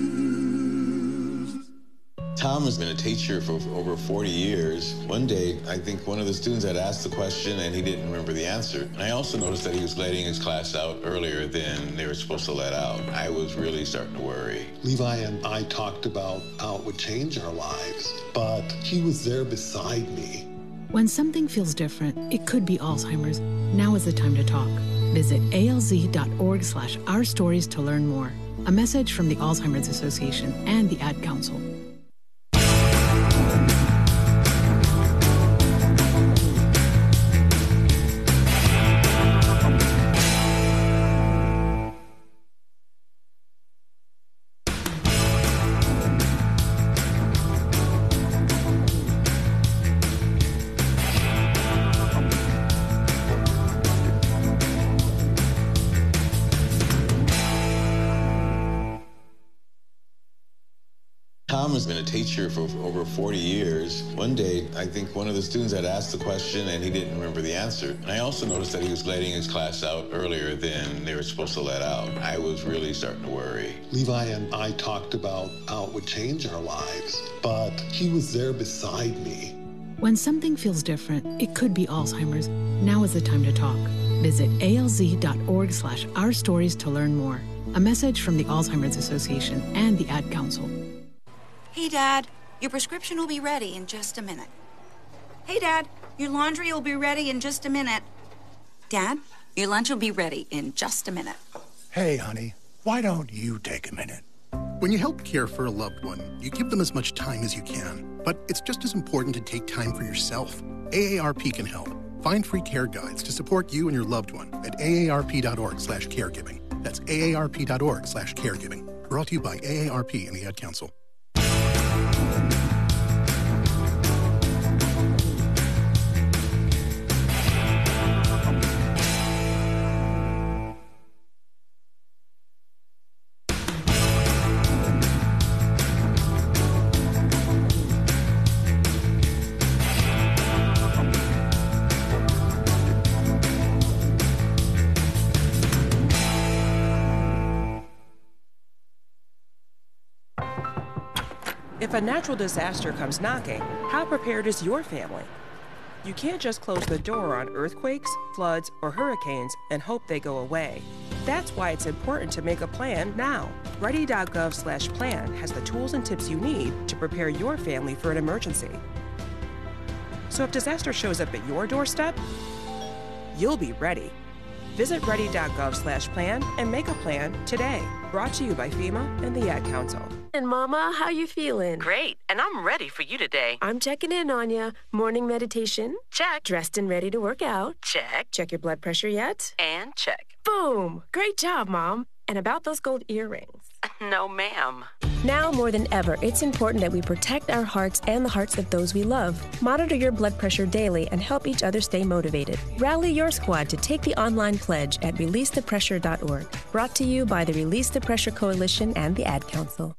Tom has been a teacher for over 40 years. One day, I think one of the students had asked the question and he didn't remember the answer. And I also noticed that he was letting his class out earlier than they were supposed to let out. I was really starting to worry. Levi and I talked about how it would change our lives, but he was there beside me. When something feels different, it could be Alzheimer's. Now is the time to talk. Visit alz.org/ourstories to learn more. A message from the Alzheimer's Association and the Ad Council. Tom has been a teacher for over 40 years. One day, I think one of the students had asked the question and he didn't remember the answer. And I also noticed that he was letting his class out earlier than they were supposed to let out. I was really starting to worry. Levi and I talked about how it would change our lives, but he was there beside me. When something feels different, it could be Alzheimer's. Now is the time to talk. Visit alz.org/ourstories to learn more. A message from the Alzheimer's Association and the Ad Council. Hey, Dad, your prescription will be ready in just a minute. Hey, Dad, your laundry will be ready in just a minute. Dad, your lunch will be ready in just a minute. Hey, honey, why don't you take a minute? When you help care for a loved one, you give them as much time as you can. But it's just as important to take time for yourself. AARP can help. Find free care guides to support you and your loved one at aarp.org/caregiving. That's aarp.org/caregiving. Brought to you by AARP and the Ad Council. If a natural disaster comes knocking, how prepared is your family? You can't just close the door on earthquakes, floods, or hurricanes and hope they go away. That's why it's important to make a plan now. Ready.gov/plan has the tools and tips you need to prepare your family for an emergency. So if disaster shows up at your doorstep, you'll be ready. Visit ready.gov/plan and make a plan today. Brought to you by FEMA and the Ad Council. And Mama, how you feeling? Great, and I'm ready for you today. I'm checking in on you. Morning meditation? Check. Dressed and ready to work out? Check. Check your blood pressure yet? And check. Boom! Great job, Mom. And about those gold earrings? No, ma'am. Now more than ever, it's important that we protect our hearts and the hearts of those we love. Monitor your blood pressure daily and help each other stay motivated. Rally your squad to take the online pledge at releasethepressure.org. Brought to you by the Release the Pressure Coalition and the Ad Council.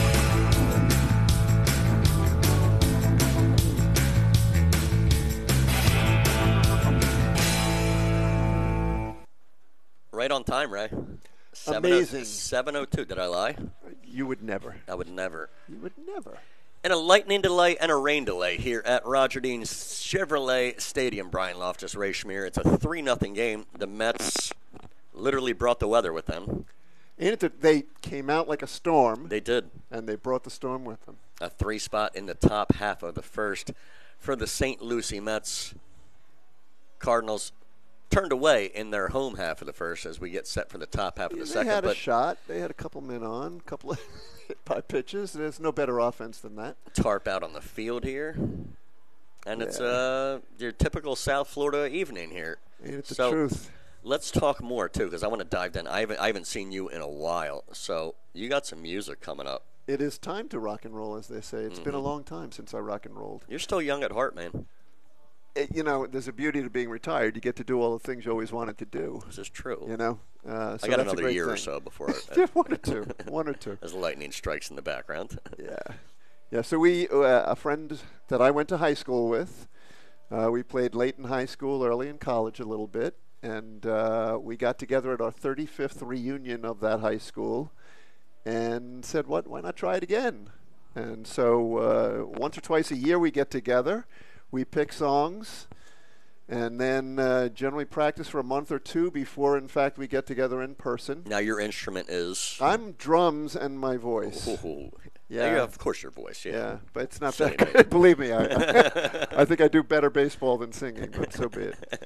Right on time, Ray. Amazing. 7:02. Did I lie? You would never. I would never. You would never. And a lightning delay and a rain delay here at Roger Dean's Chevrolet Stadium, Brian Loftus, Ray Schmier. It's a 3-0 game. The Mets literally brought the weather with them. And they came out like a storm. They did. And they brought the storm with them. A 3 spot in the top half of the first for the St. Lucie Mets. Cardinals turned away in their home half of the first as we get set for the top half of the second. They had a shot. They had a couple men on, a couple of hit-by pitches. There's no better offense than that. Tarp out on the field here. And it's your typical South Florida evening here. Ain't it the truth? Let's talk more, too, because I want to dive in. I haven't seen you in a while. So you got some music coming up. It is time to rock and roll, as they say. It's been a long time since I rock and rolled. You're still young at heart, man. You know, there's a beauty to being retired. You get to do all the things you always wanted to do. This is true. You know? I got another year or so before. One or two. One or two. As lightning strikes in the background. Yeah, so we, a friend that I went to high school with, we played late in high school, early in college a little bit, and we got together at our 35th reunion of that high school and said, why not try it again? And so once or twice a year we get together. We pick songs, and then generally practice for a month or two before, in fact, we get together in person. Now your instrument is? I'm drums and my voice. Ooh. Yeah, of course your voice, Yeah, but it's not that good. Believe me, I think I do better baseball than singing, but so be it.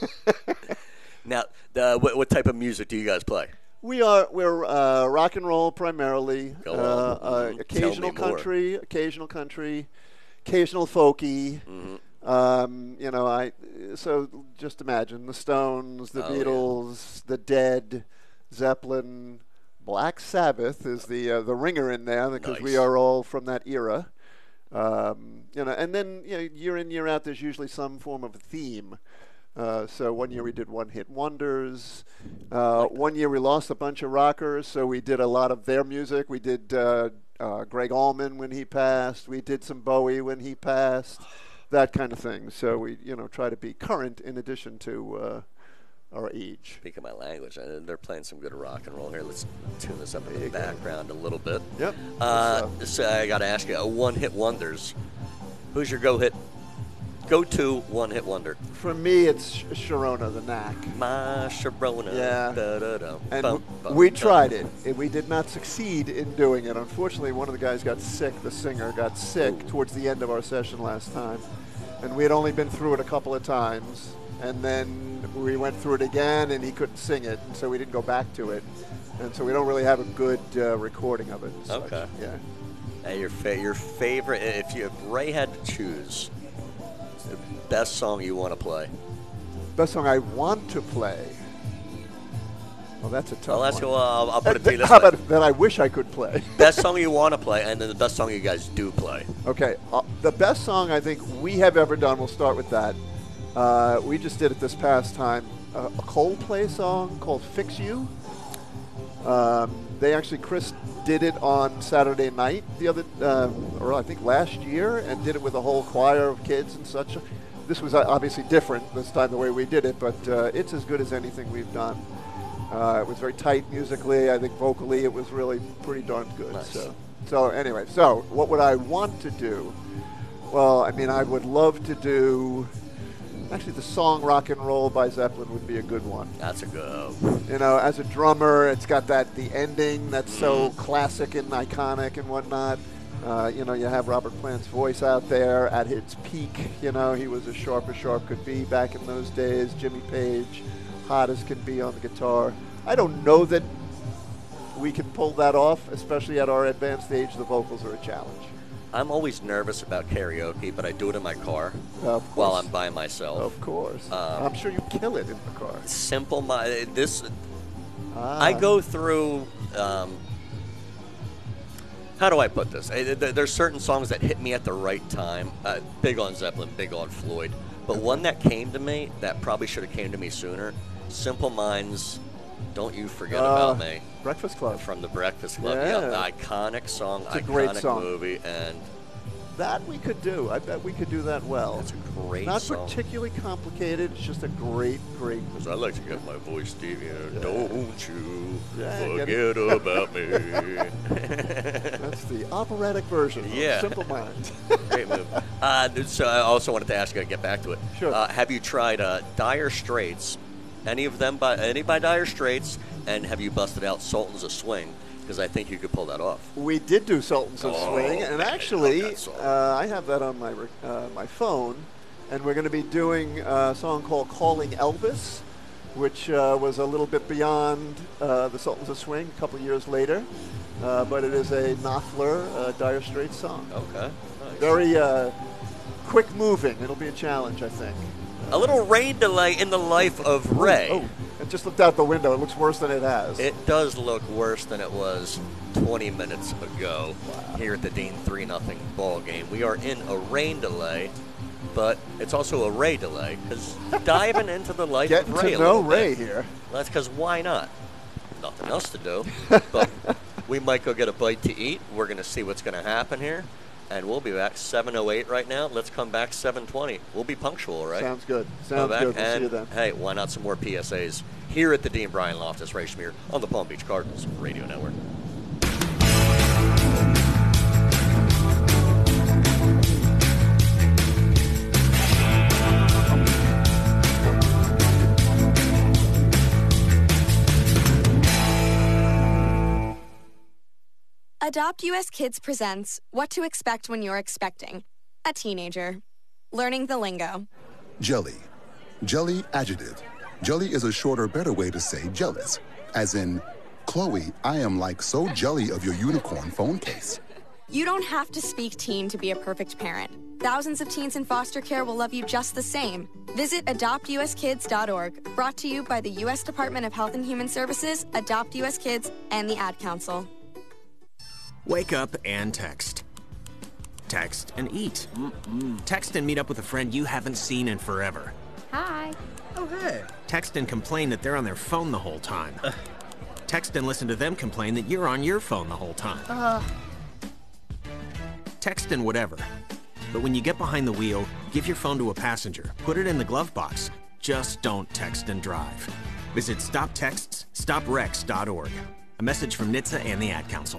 Now, what type of music do you guys play? We're rock and roll primarily. Occasional country, occasional folky. You know, so just imagine the Stones, the Beatles, the Dead, Zeppelin, Black Sabbath is the ringer in there because we are all from that era. You know, and then year in, year out, there's usually some form of a theme. So one year we did one-hit wonders. One year we lost a bunch of rockers, so we did a lot of their music. We did Greg Allman when he passed. We did some Bowie when he passed, that kind of thing. So we, try to be current in addition to our age. Speaking my language, they're playing some good rock and roll here. Let's tune this up in the background a little bit. Yep. So I got to ask you, one-hit wonders. Who's your go-to one-hit wonder? For me, it's Sharona, the Knack. My Sharona. Yeah. And we tried it. We did not succeed in doing it. Unfortunately, one of the guys got sick. The singer got sick towards the end of our session last time. And we had only been through it a couple of times. And then we went through it again, and he couldn't sing it. And so we didn't go back to it. And so we don't really have a good recording of it. Okay. Yeah. Hey, your favorite, if Ray had to choose the best song you want to play. Best song I want to play. Well, that's a tough one. I'll put it to you this How way. about that I wish I could play? Best song you want to play, and then the best song you guys do play. Okay. The best song I think we have ever done, we'll start with that. We just did it this past time. A Coldplay song called Fix You. Chris did it on Saturday night or I think last year, and did it with a whole choir of kids and such. This was obviously different this time the way we did it, but it's as good as anything we've done. It was very tight musically. I think vocally it was really pretty darn good. Nice. So. So anyway, so what would I want to do? Well, I mean, I would love to do... Actually, the song Rock and Roll by Zeppelin would be a good one. That's a good... You know, as a drummer, it's got the ending that's so classic and iconic and whatnot. You know, you have Robert Plant's voice out there at its peak. You know, he was as sharp could be back in those days. Jimmy Page, hot as can be on the guitar. I don't know that we can pull that off, especially at our advanced age. The vocals are a challenge. I'm always nervous about karaoke, but I do it in my car while I'm by myself. Of course. I'm sure you kill it in the car. Simple I go through... how do I put this? There's certain songs that hit me at the right time. Big on Zeppelin, big on Floyd. But one that came to me that probably should have came to me sooner, Simple Minds, Don't You Forget About Me. Breakfast Club. From the Breakfast Club. Yeah. The iconic song, it's a great song. Movie. And that we could do. I bet we could do that well. It's a great Not song. Not particularly complicated. It's just a great. Because I like to get my voice, Stevie. Don't you forget about me. That's the operatic version of Simple Minds. Great move. So I also wanted to ask you, get back to it. Sure. Have you tried Dire Straits? Any by Dire Straits? And have you busted out Sultans of Swing? Because I think you could pull that off. We did do Sultans of Swing, and actually, I have that on my phone, and we're going to be doing a song called "Calling Elvis," which was a little bit beyond the Sultans of Swing. A couple years later, but it is a Knopfler Dire Straits song. Okay, nice. Very quick moving. It'll be a challenge, I think. A little rain delay in the life of Ray. Oh, I just looked out the window. It looks worse than it has. It does look worse than it was 20 minutes ago here at the Dean 3-0 ball game. We are in a rain delay, but it's also a Ray delay because diving into the life of Ray. Getting to know Ray here. That's because why not? Nothing else to do, but we might go get a bite to eat. We're going to see what's going to happen here. And we'll be back 7:08 right now. Let's come back 7:20. We'll be punctual, right? Sounds good. Sounds good. We'll see you then. Hey, why not some more PSAs here at the Dean Brian Loftus Ray Schmier on the Palm Beach Cardinals Radio Network. Adopt US Kids presents What to Expect When You're Expecting a Teenager. Learning the lingo. Jelly. Jelly adjective. Jelly is a shorter, better way to say jealous. As in, Chloe, I am like so jelly of your unicorn phone case. You don't have to speak teen to be a perfect parent. Thousands of teens in foster care will love you just the same. Visit adoptuskids.org. Brought to you by the U.S. Department of Health and Human Services, Adopt US Kids, and the Ad Council. Wake up and text. Text and eat. Text and meet up with a friend you haven't seen in forever. Hi. Oh, hey. Text and complain that they're on their phone the whole time. Text and listen to them complain that you're on your phone the whole time. Text and whatever. But when you get behind the wheel, give your phone to a passenger. Put it in the glove box. Just don't text and drive. Visit StopTextsStopWrecks.org. A message from NHTSA and the Ad Council.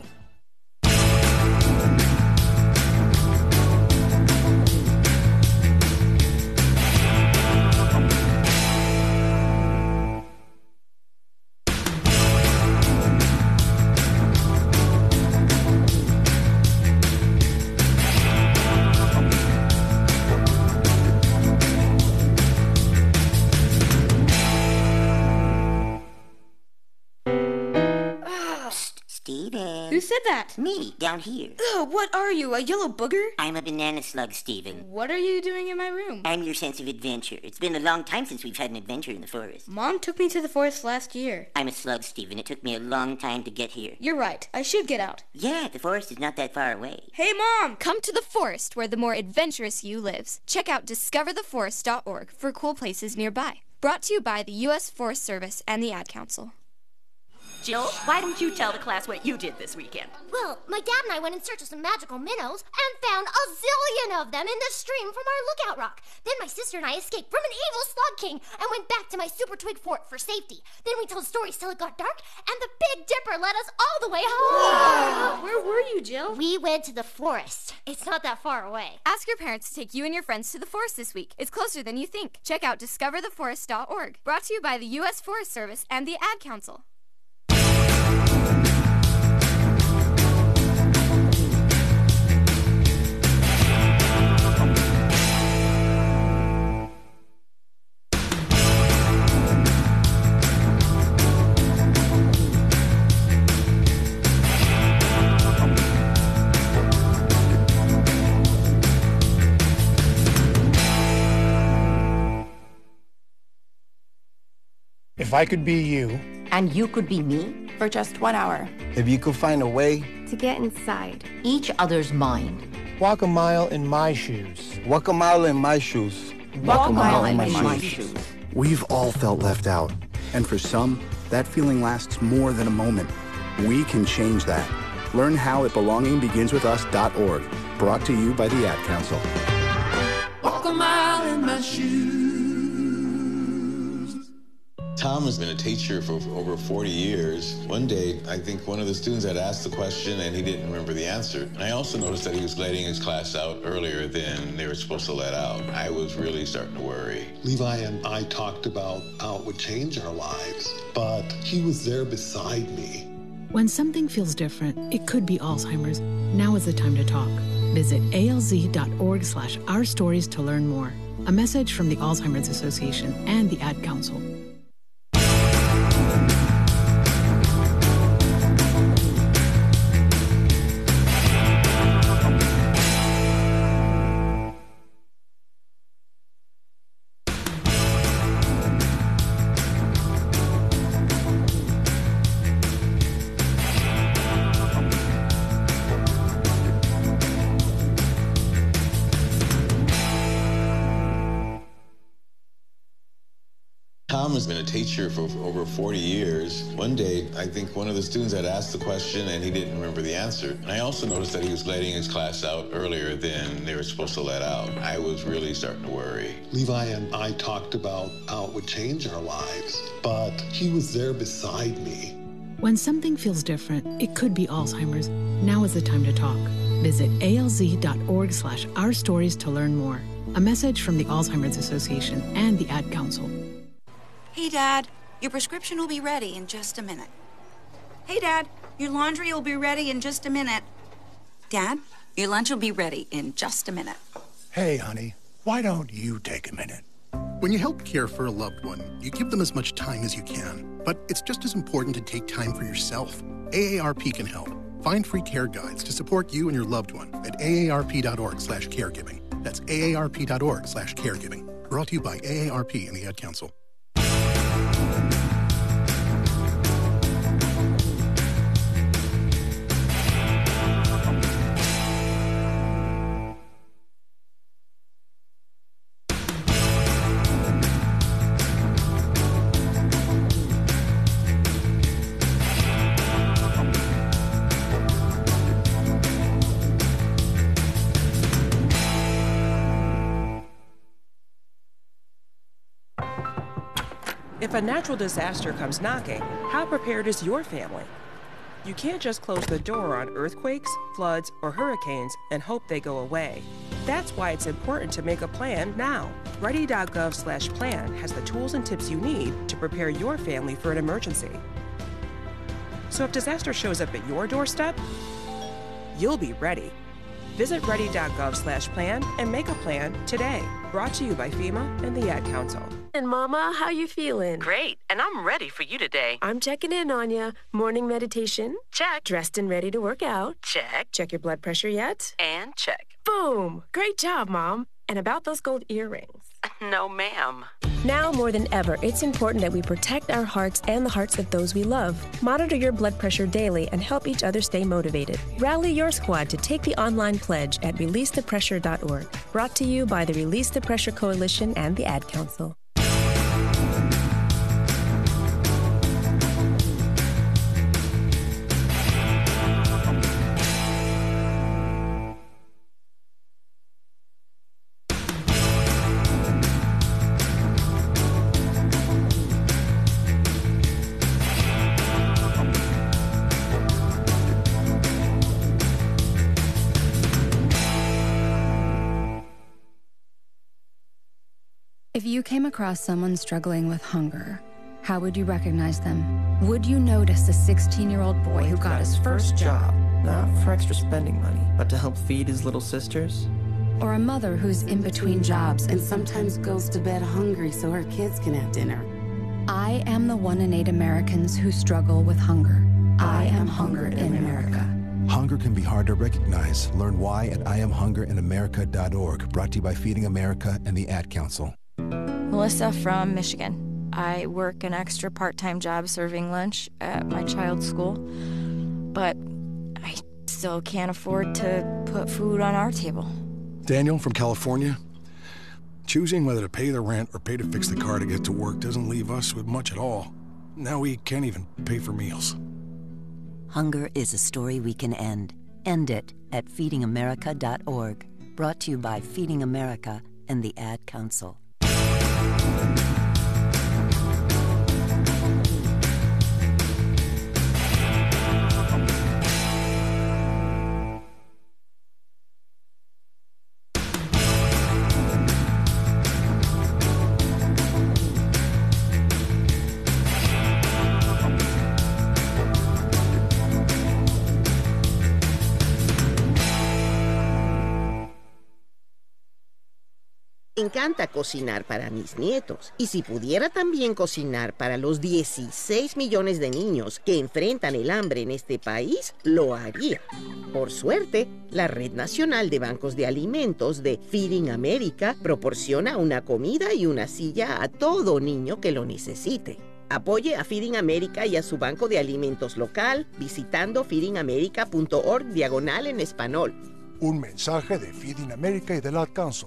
Who said that? Me, down here. Ugh, what are you, a yellow booger? I'm a banana slug, Steven. What are you doing in my room? I'm your sense of adventure. It's been a long time since we've had an adventure in the forest. Mom took me to the forest last year. I'm a slug, Steven. It took me a long time to get here. You're right. I should get out. Yeah, the forest is not that far away. Hey, Mom! Come to the forest where the more adventurous you lives. Check out discovertheforest.org for cool places nearby. Brought to you by the U.S. Forest Service and the Ad Council. Jill, why don't you tell the class what you did this weekend? Well, my dad and I went in search of some magical minnows and found a zillion of them in the stream from our lookout rock. Then my sister and I escaped from an evil slug king and went back to my super twig fort for safety. Then we told stories till it got dark, and the Big Dipper led us all the way home. Where were you, Jill? We went to the forest. It's not that far away. Ask your parents to take you and your friends to the forest this week. It's closer than you think. Check out discovertheforest.org. Brought to you by the U.S. Forest Service and the Ad Council. If I could be you, And you could be me for just 1 hour. if you could find a way To get inside each other's mind. walk a mile in my shoes. Walk a mile in my shoes. Walk a mile in my shoes. We've all felt left out. And for some, that feeling lasts more than a moment. We can change that. Learn how at belongingbeginswithus.org. Brought to you by the Ad Council. Walk a mile in my shoes. Tom has been a teacher for over 40 years. One day, I think one of the students had asked the question and he didn't remember the answer. And I also noticed that he was letting his class out earlier than they were supposed to let out. I was really starting to worry. Levi and I talked about how it would change our lives, but he was there beside me. When something feels different, it could be Alzheimer's. Now is the time to talk. Visit alz.org/ourstories to learn more. A message from the Alzheimer's Association and the Ad Council. Tom has been a teacher for over 40 years. One day, I think one of the students had asked the question and he didn't remember the answer. And I also noticed that he was letting his class out earlier than they were supposed to let out. I was really starting to worry. Levi and I talked about how it would change our lives, but he was there beside me. When something feels different, it could be Alzheimer's. Now is the time to talk. Visit alz.org/ourstories to learn more. A message from the Alzheimer's Association and the Ad Council. Hey, Dad, your prescription will be ready in just a minute. Hey, Dad, your laundry will be ready in just a minute. Dad, your lunch will be ready in just a minute. Hey, honey, why don't you take a minute? When you help care for a loved one, you give them as much time as you can. But it's just as important to take time for yourself. AARP can help. Find free care guides to support you and your loved one at aarp.org/caregiving. That's aarp.org/caregiving. Brought to you by AARP and the Ad Council. If a natural disaster comes knocking, how prepared is your family? You can't just close the door on earthquakes, floods, or hurricanes and hope they go away. That's why it's important to make a plan now. Ready.gov/plan has the tools and tips you need to prepare your family for an emergency. So if disaster shows up at your doorstep, you'll be ready. Visit ready.gov/plan and make a plan today. Brought to you by FEMA and the Ad Council. And Mama, how you feeling? Great, and I'm ready for you today. I'm checking in on you. Morning meditation? Check. Dressed and ready to work out? Check. Check your blood pressure yet? And check. Boom! Great job, Mom. And about those gold earrings? No, ma'am. Now more than ever, it's important that we protect our hearts and the hearts of those we love. Monitor your blood pressure daily and help each other stay motivated. Rally your squad to take the online pledge at releasethepressure.org. Brought to you by the Release the Pressure Coalition and the Ad Council. If you came across someone struggling with hunger, how would you recognize them? Would you notice a 16-year-old boy who got his first job? Not for extra spending money, but to help feed his little sisters? Or a mother who's in between jobs and sometimes goes to bed hungry so her kids can have dinner? I am the 1 in 8 Americans who struggle with hunger. I am hunger in America. Hunger can be hard to recognize. Learn why at IamHungerInAmerica.org. Brought to you by Feeding America and the Ad Council. Melissa from Michigan. I work an extra part-time job serving lunch at my child's school, but I still can't afford to put food on our table. Daniel from California. Choosing whether to pay the rent or pay to fix the car to get to work doesn't leave us with much at all. Now we can't even pay for meals. Hunger is a story we can end. End it at feedingamerica.org. Brought to you by Feeding America and the Ad Council. Me encanta cocinar para mis nietos, y si pudiera también cocinar para los 16 millones de niños que enfrentan el hambre en este país, lo haría. Por suerte, la Red Nacional de Bancos de Alimentos de Feeding America proporciona una comida y una silla a todo niño que lo necesite. Apoye a Feeding America y a su banco de alimentos local visitando feedingamerica.org/en español. Un mensaje de Feeding America y del Ad Council.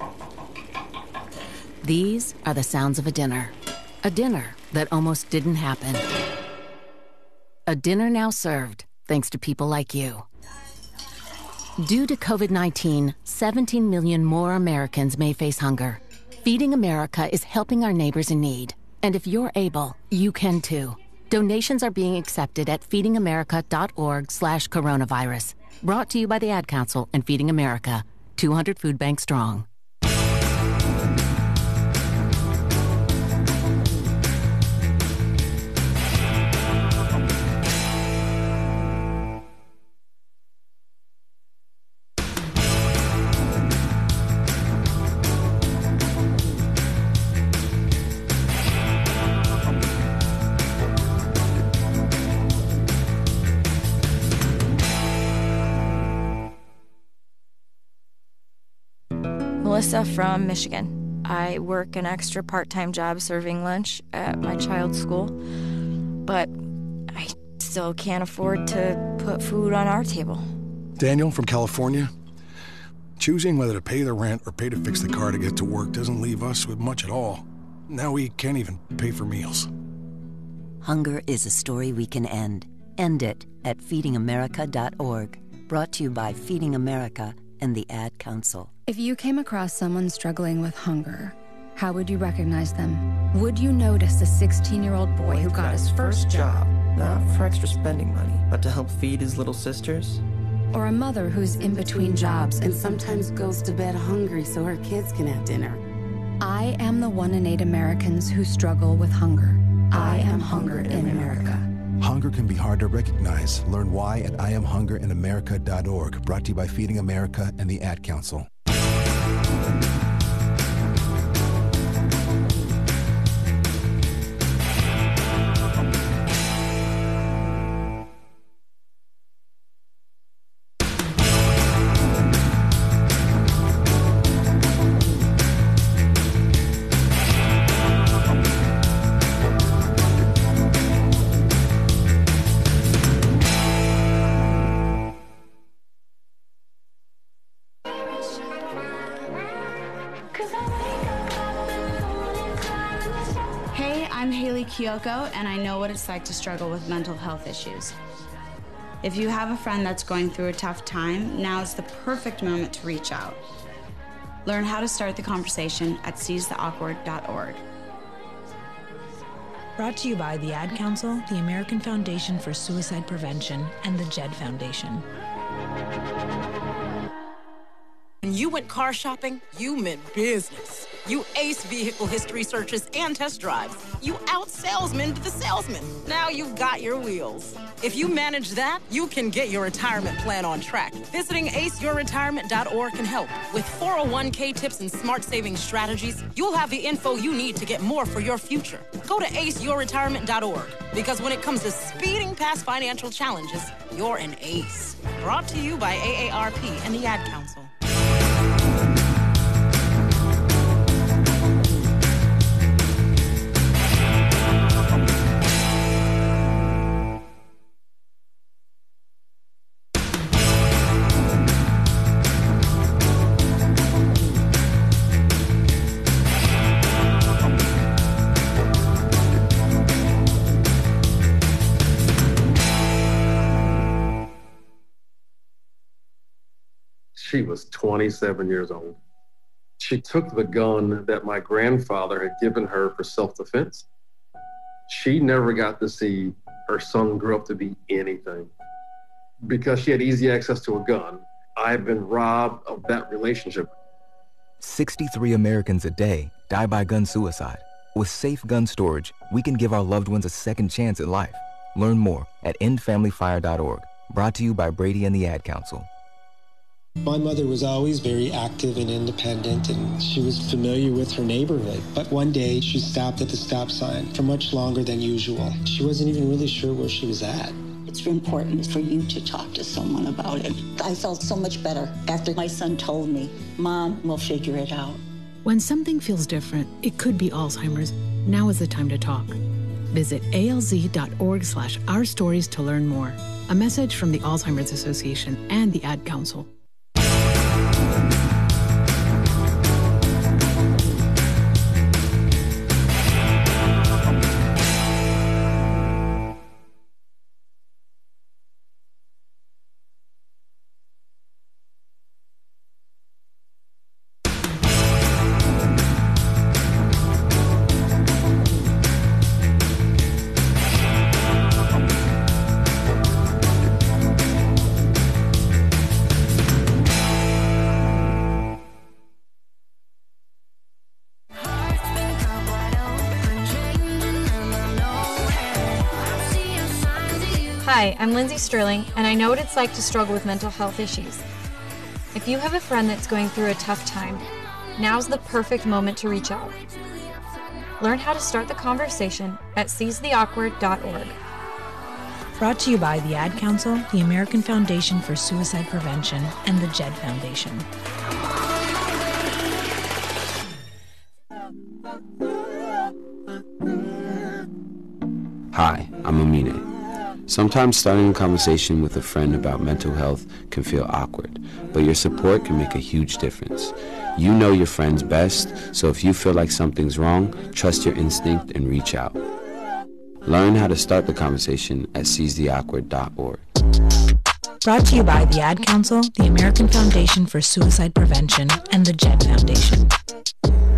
These are the sounds of a dinner that almost didn't happen. A dinner now served, thanks to people like you. Due to COVID-19, 17 million more Americans may face hunger. Feeding America is helping our neighbors in need. And if you're able, you can too. Donations are being accepted at feedingamerica.org/coronavirus. Brought to you by the Ad Council and Feeding America, 200 food banks strong. Melissa from Michigan. I work an extra part-time job serving lunch at my child's school, but I still can't afford to put food on our table. Daniel from California. Choosing whether to pay the rent or pay to fix the car to get to work doesn't leave us with much at all. Now we can't even pay for meals. Hunger is a story we can end. End it at feedingamerica.org. Brought to you by Feeding America and the Ad Council. If you came across someone struggling with hunger, how would you recognize them? Would you notice a 16-year-old boy who got his first job? Not for extra spending money, but to help feed his little sisters? Or a mother who's in between jobs and sometimes goes to bed hungry so her kids can have dinner? I am the 1 in 8 Americans who struggle with hunger. I am hunger in America. Hunger can be hard to recognize. Learn why at IamHungerInAmerica.org. Brought to you by Feeding America and the Ad Council. Kyoko, and I know what it's like to struggle with mental health issues. If you have a friend that's going through a tough time, now is the perfect moment to reach out. Learn how to start the conversation at seizetheawkward.org. Brought to you by the Ad Council, the American Foundation for Suicide Prevention, and the JED Foundation. When you went car shopping, you meant business. You ace vehicle history searches and test drives. You out-salesman the salesman. Now you've got your wheels. If you manage that, you can get your retirement plan on track. Visiting aceyourretirement.org can help. With 401k tips and smart savings strategies, you'll have the info you need to get more for your future. Go to aceyourretirement.org, because when it comes to speeding past financial challenges, you're an ace. Brought to you by AARP and the Ad Council. She was 27 years old. She took the gun that my grandfather had given her for self-defense. She never got to see her son grow up to be anything. Because she had easy access to a gun, I've been robbed of that relationship. 63 Americans a day die by gun suicide. With safe gun storage, we can give our loved ones a second chance at life. Learn more at endfamilyfire.org. Brought to you by Brady and the Ad Council. My mother was always very active and independent, and she was familiar with her neighborhood. But one day, she stopped at the stop sign for much longer than usual. She wasn't even really sure where she was at. It's important for you to talk to someone about it. I felt so much better after my son told me, Mom, we'll figure it out. When something feels different, it could be Alzheimer's. Now is the time to talk. Visit alz.org/ourstories to learn more. A message from the Alzheimer's Association and the Ad Council. Hi, I'm Lindsay Sterling, and I know what it's like to struggle with mental health issues. If you have a friend that's going through a tough time, now's the perfect moment to reach out. Learn how to start the conversation at seizetheawkward.org. Brought to you by the Ad Council, the American Foundation for Suicide Prevention, and the JED Foundation. Hi, I'm Amine. Sometimes starting a conversation with a friend about mental health can feel awkward, but your support can make a huge difference. You know your friends best, so if you feel like something's wrong, trust your instinct and reach out. Learn how to start the conversation at seizetheawkward.org. Brought to you by the Ad Council, the American Foundation for Suicide Prevention, and the JED Foundation.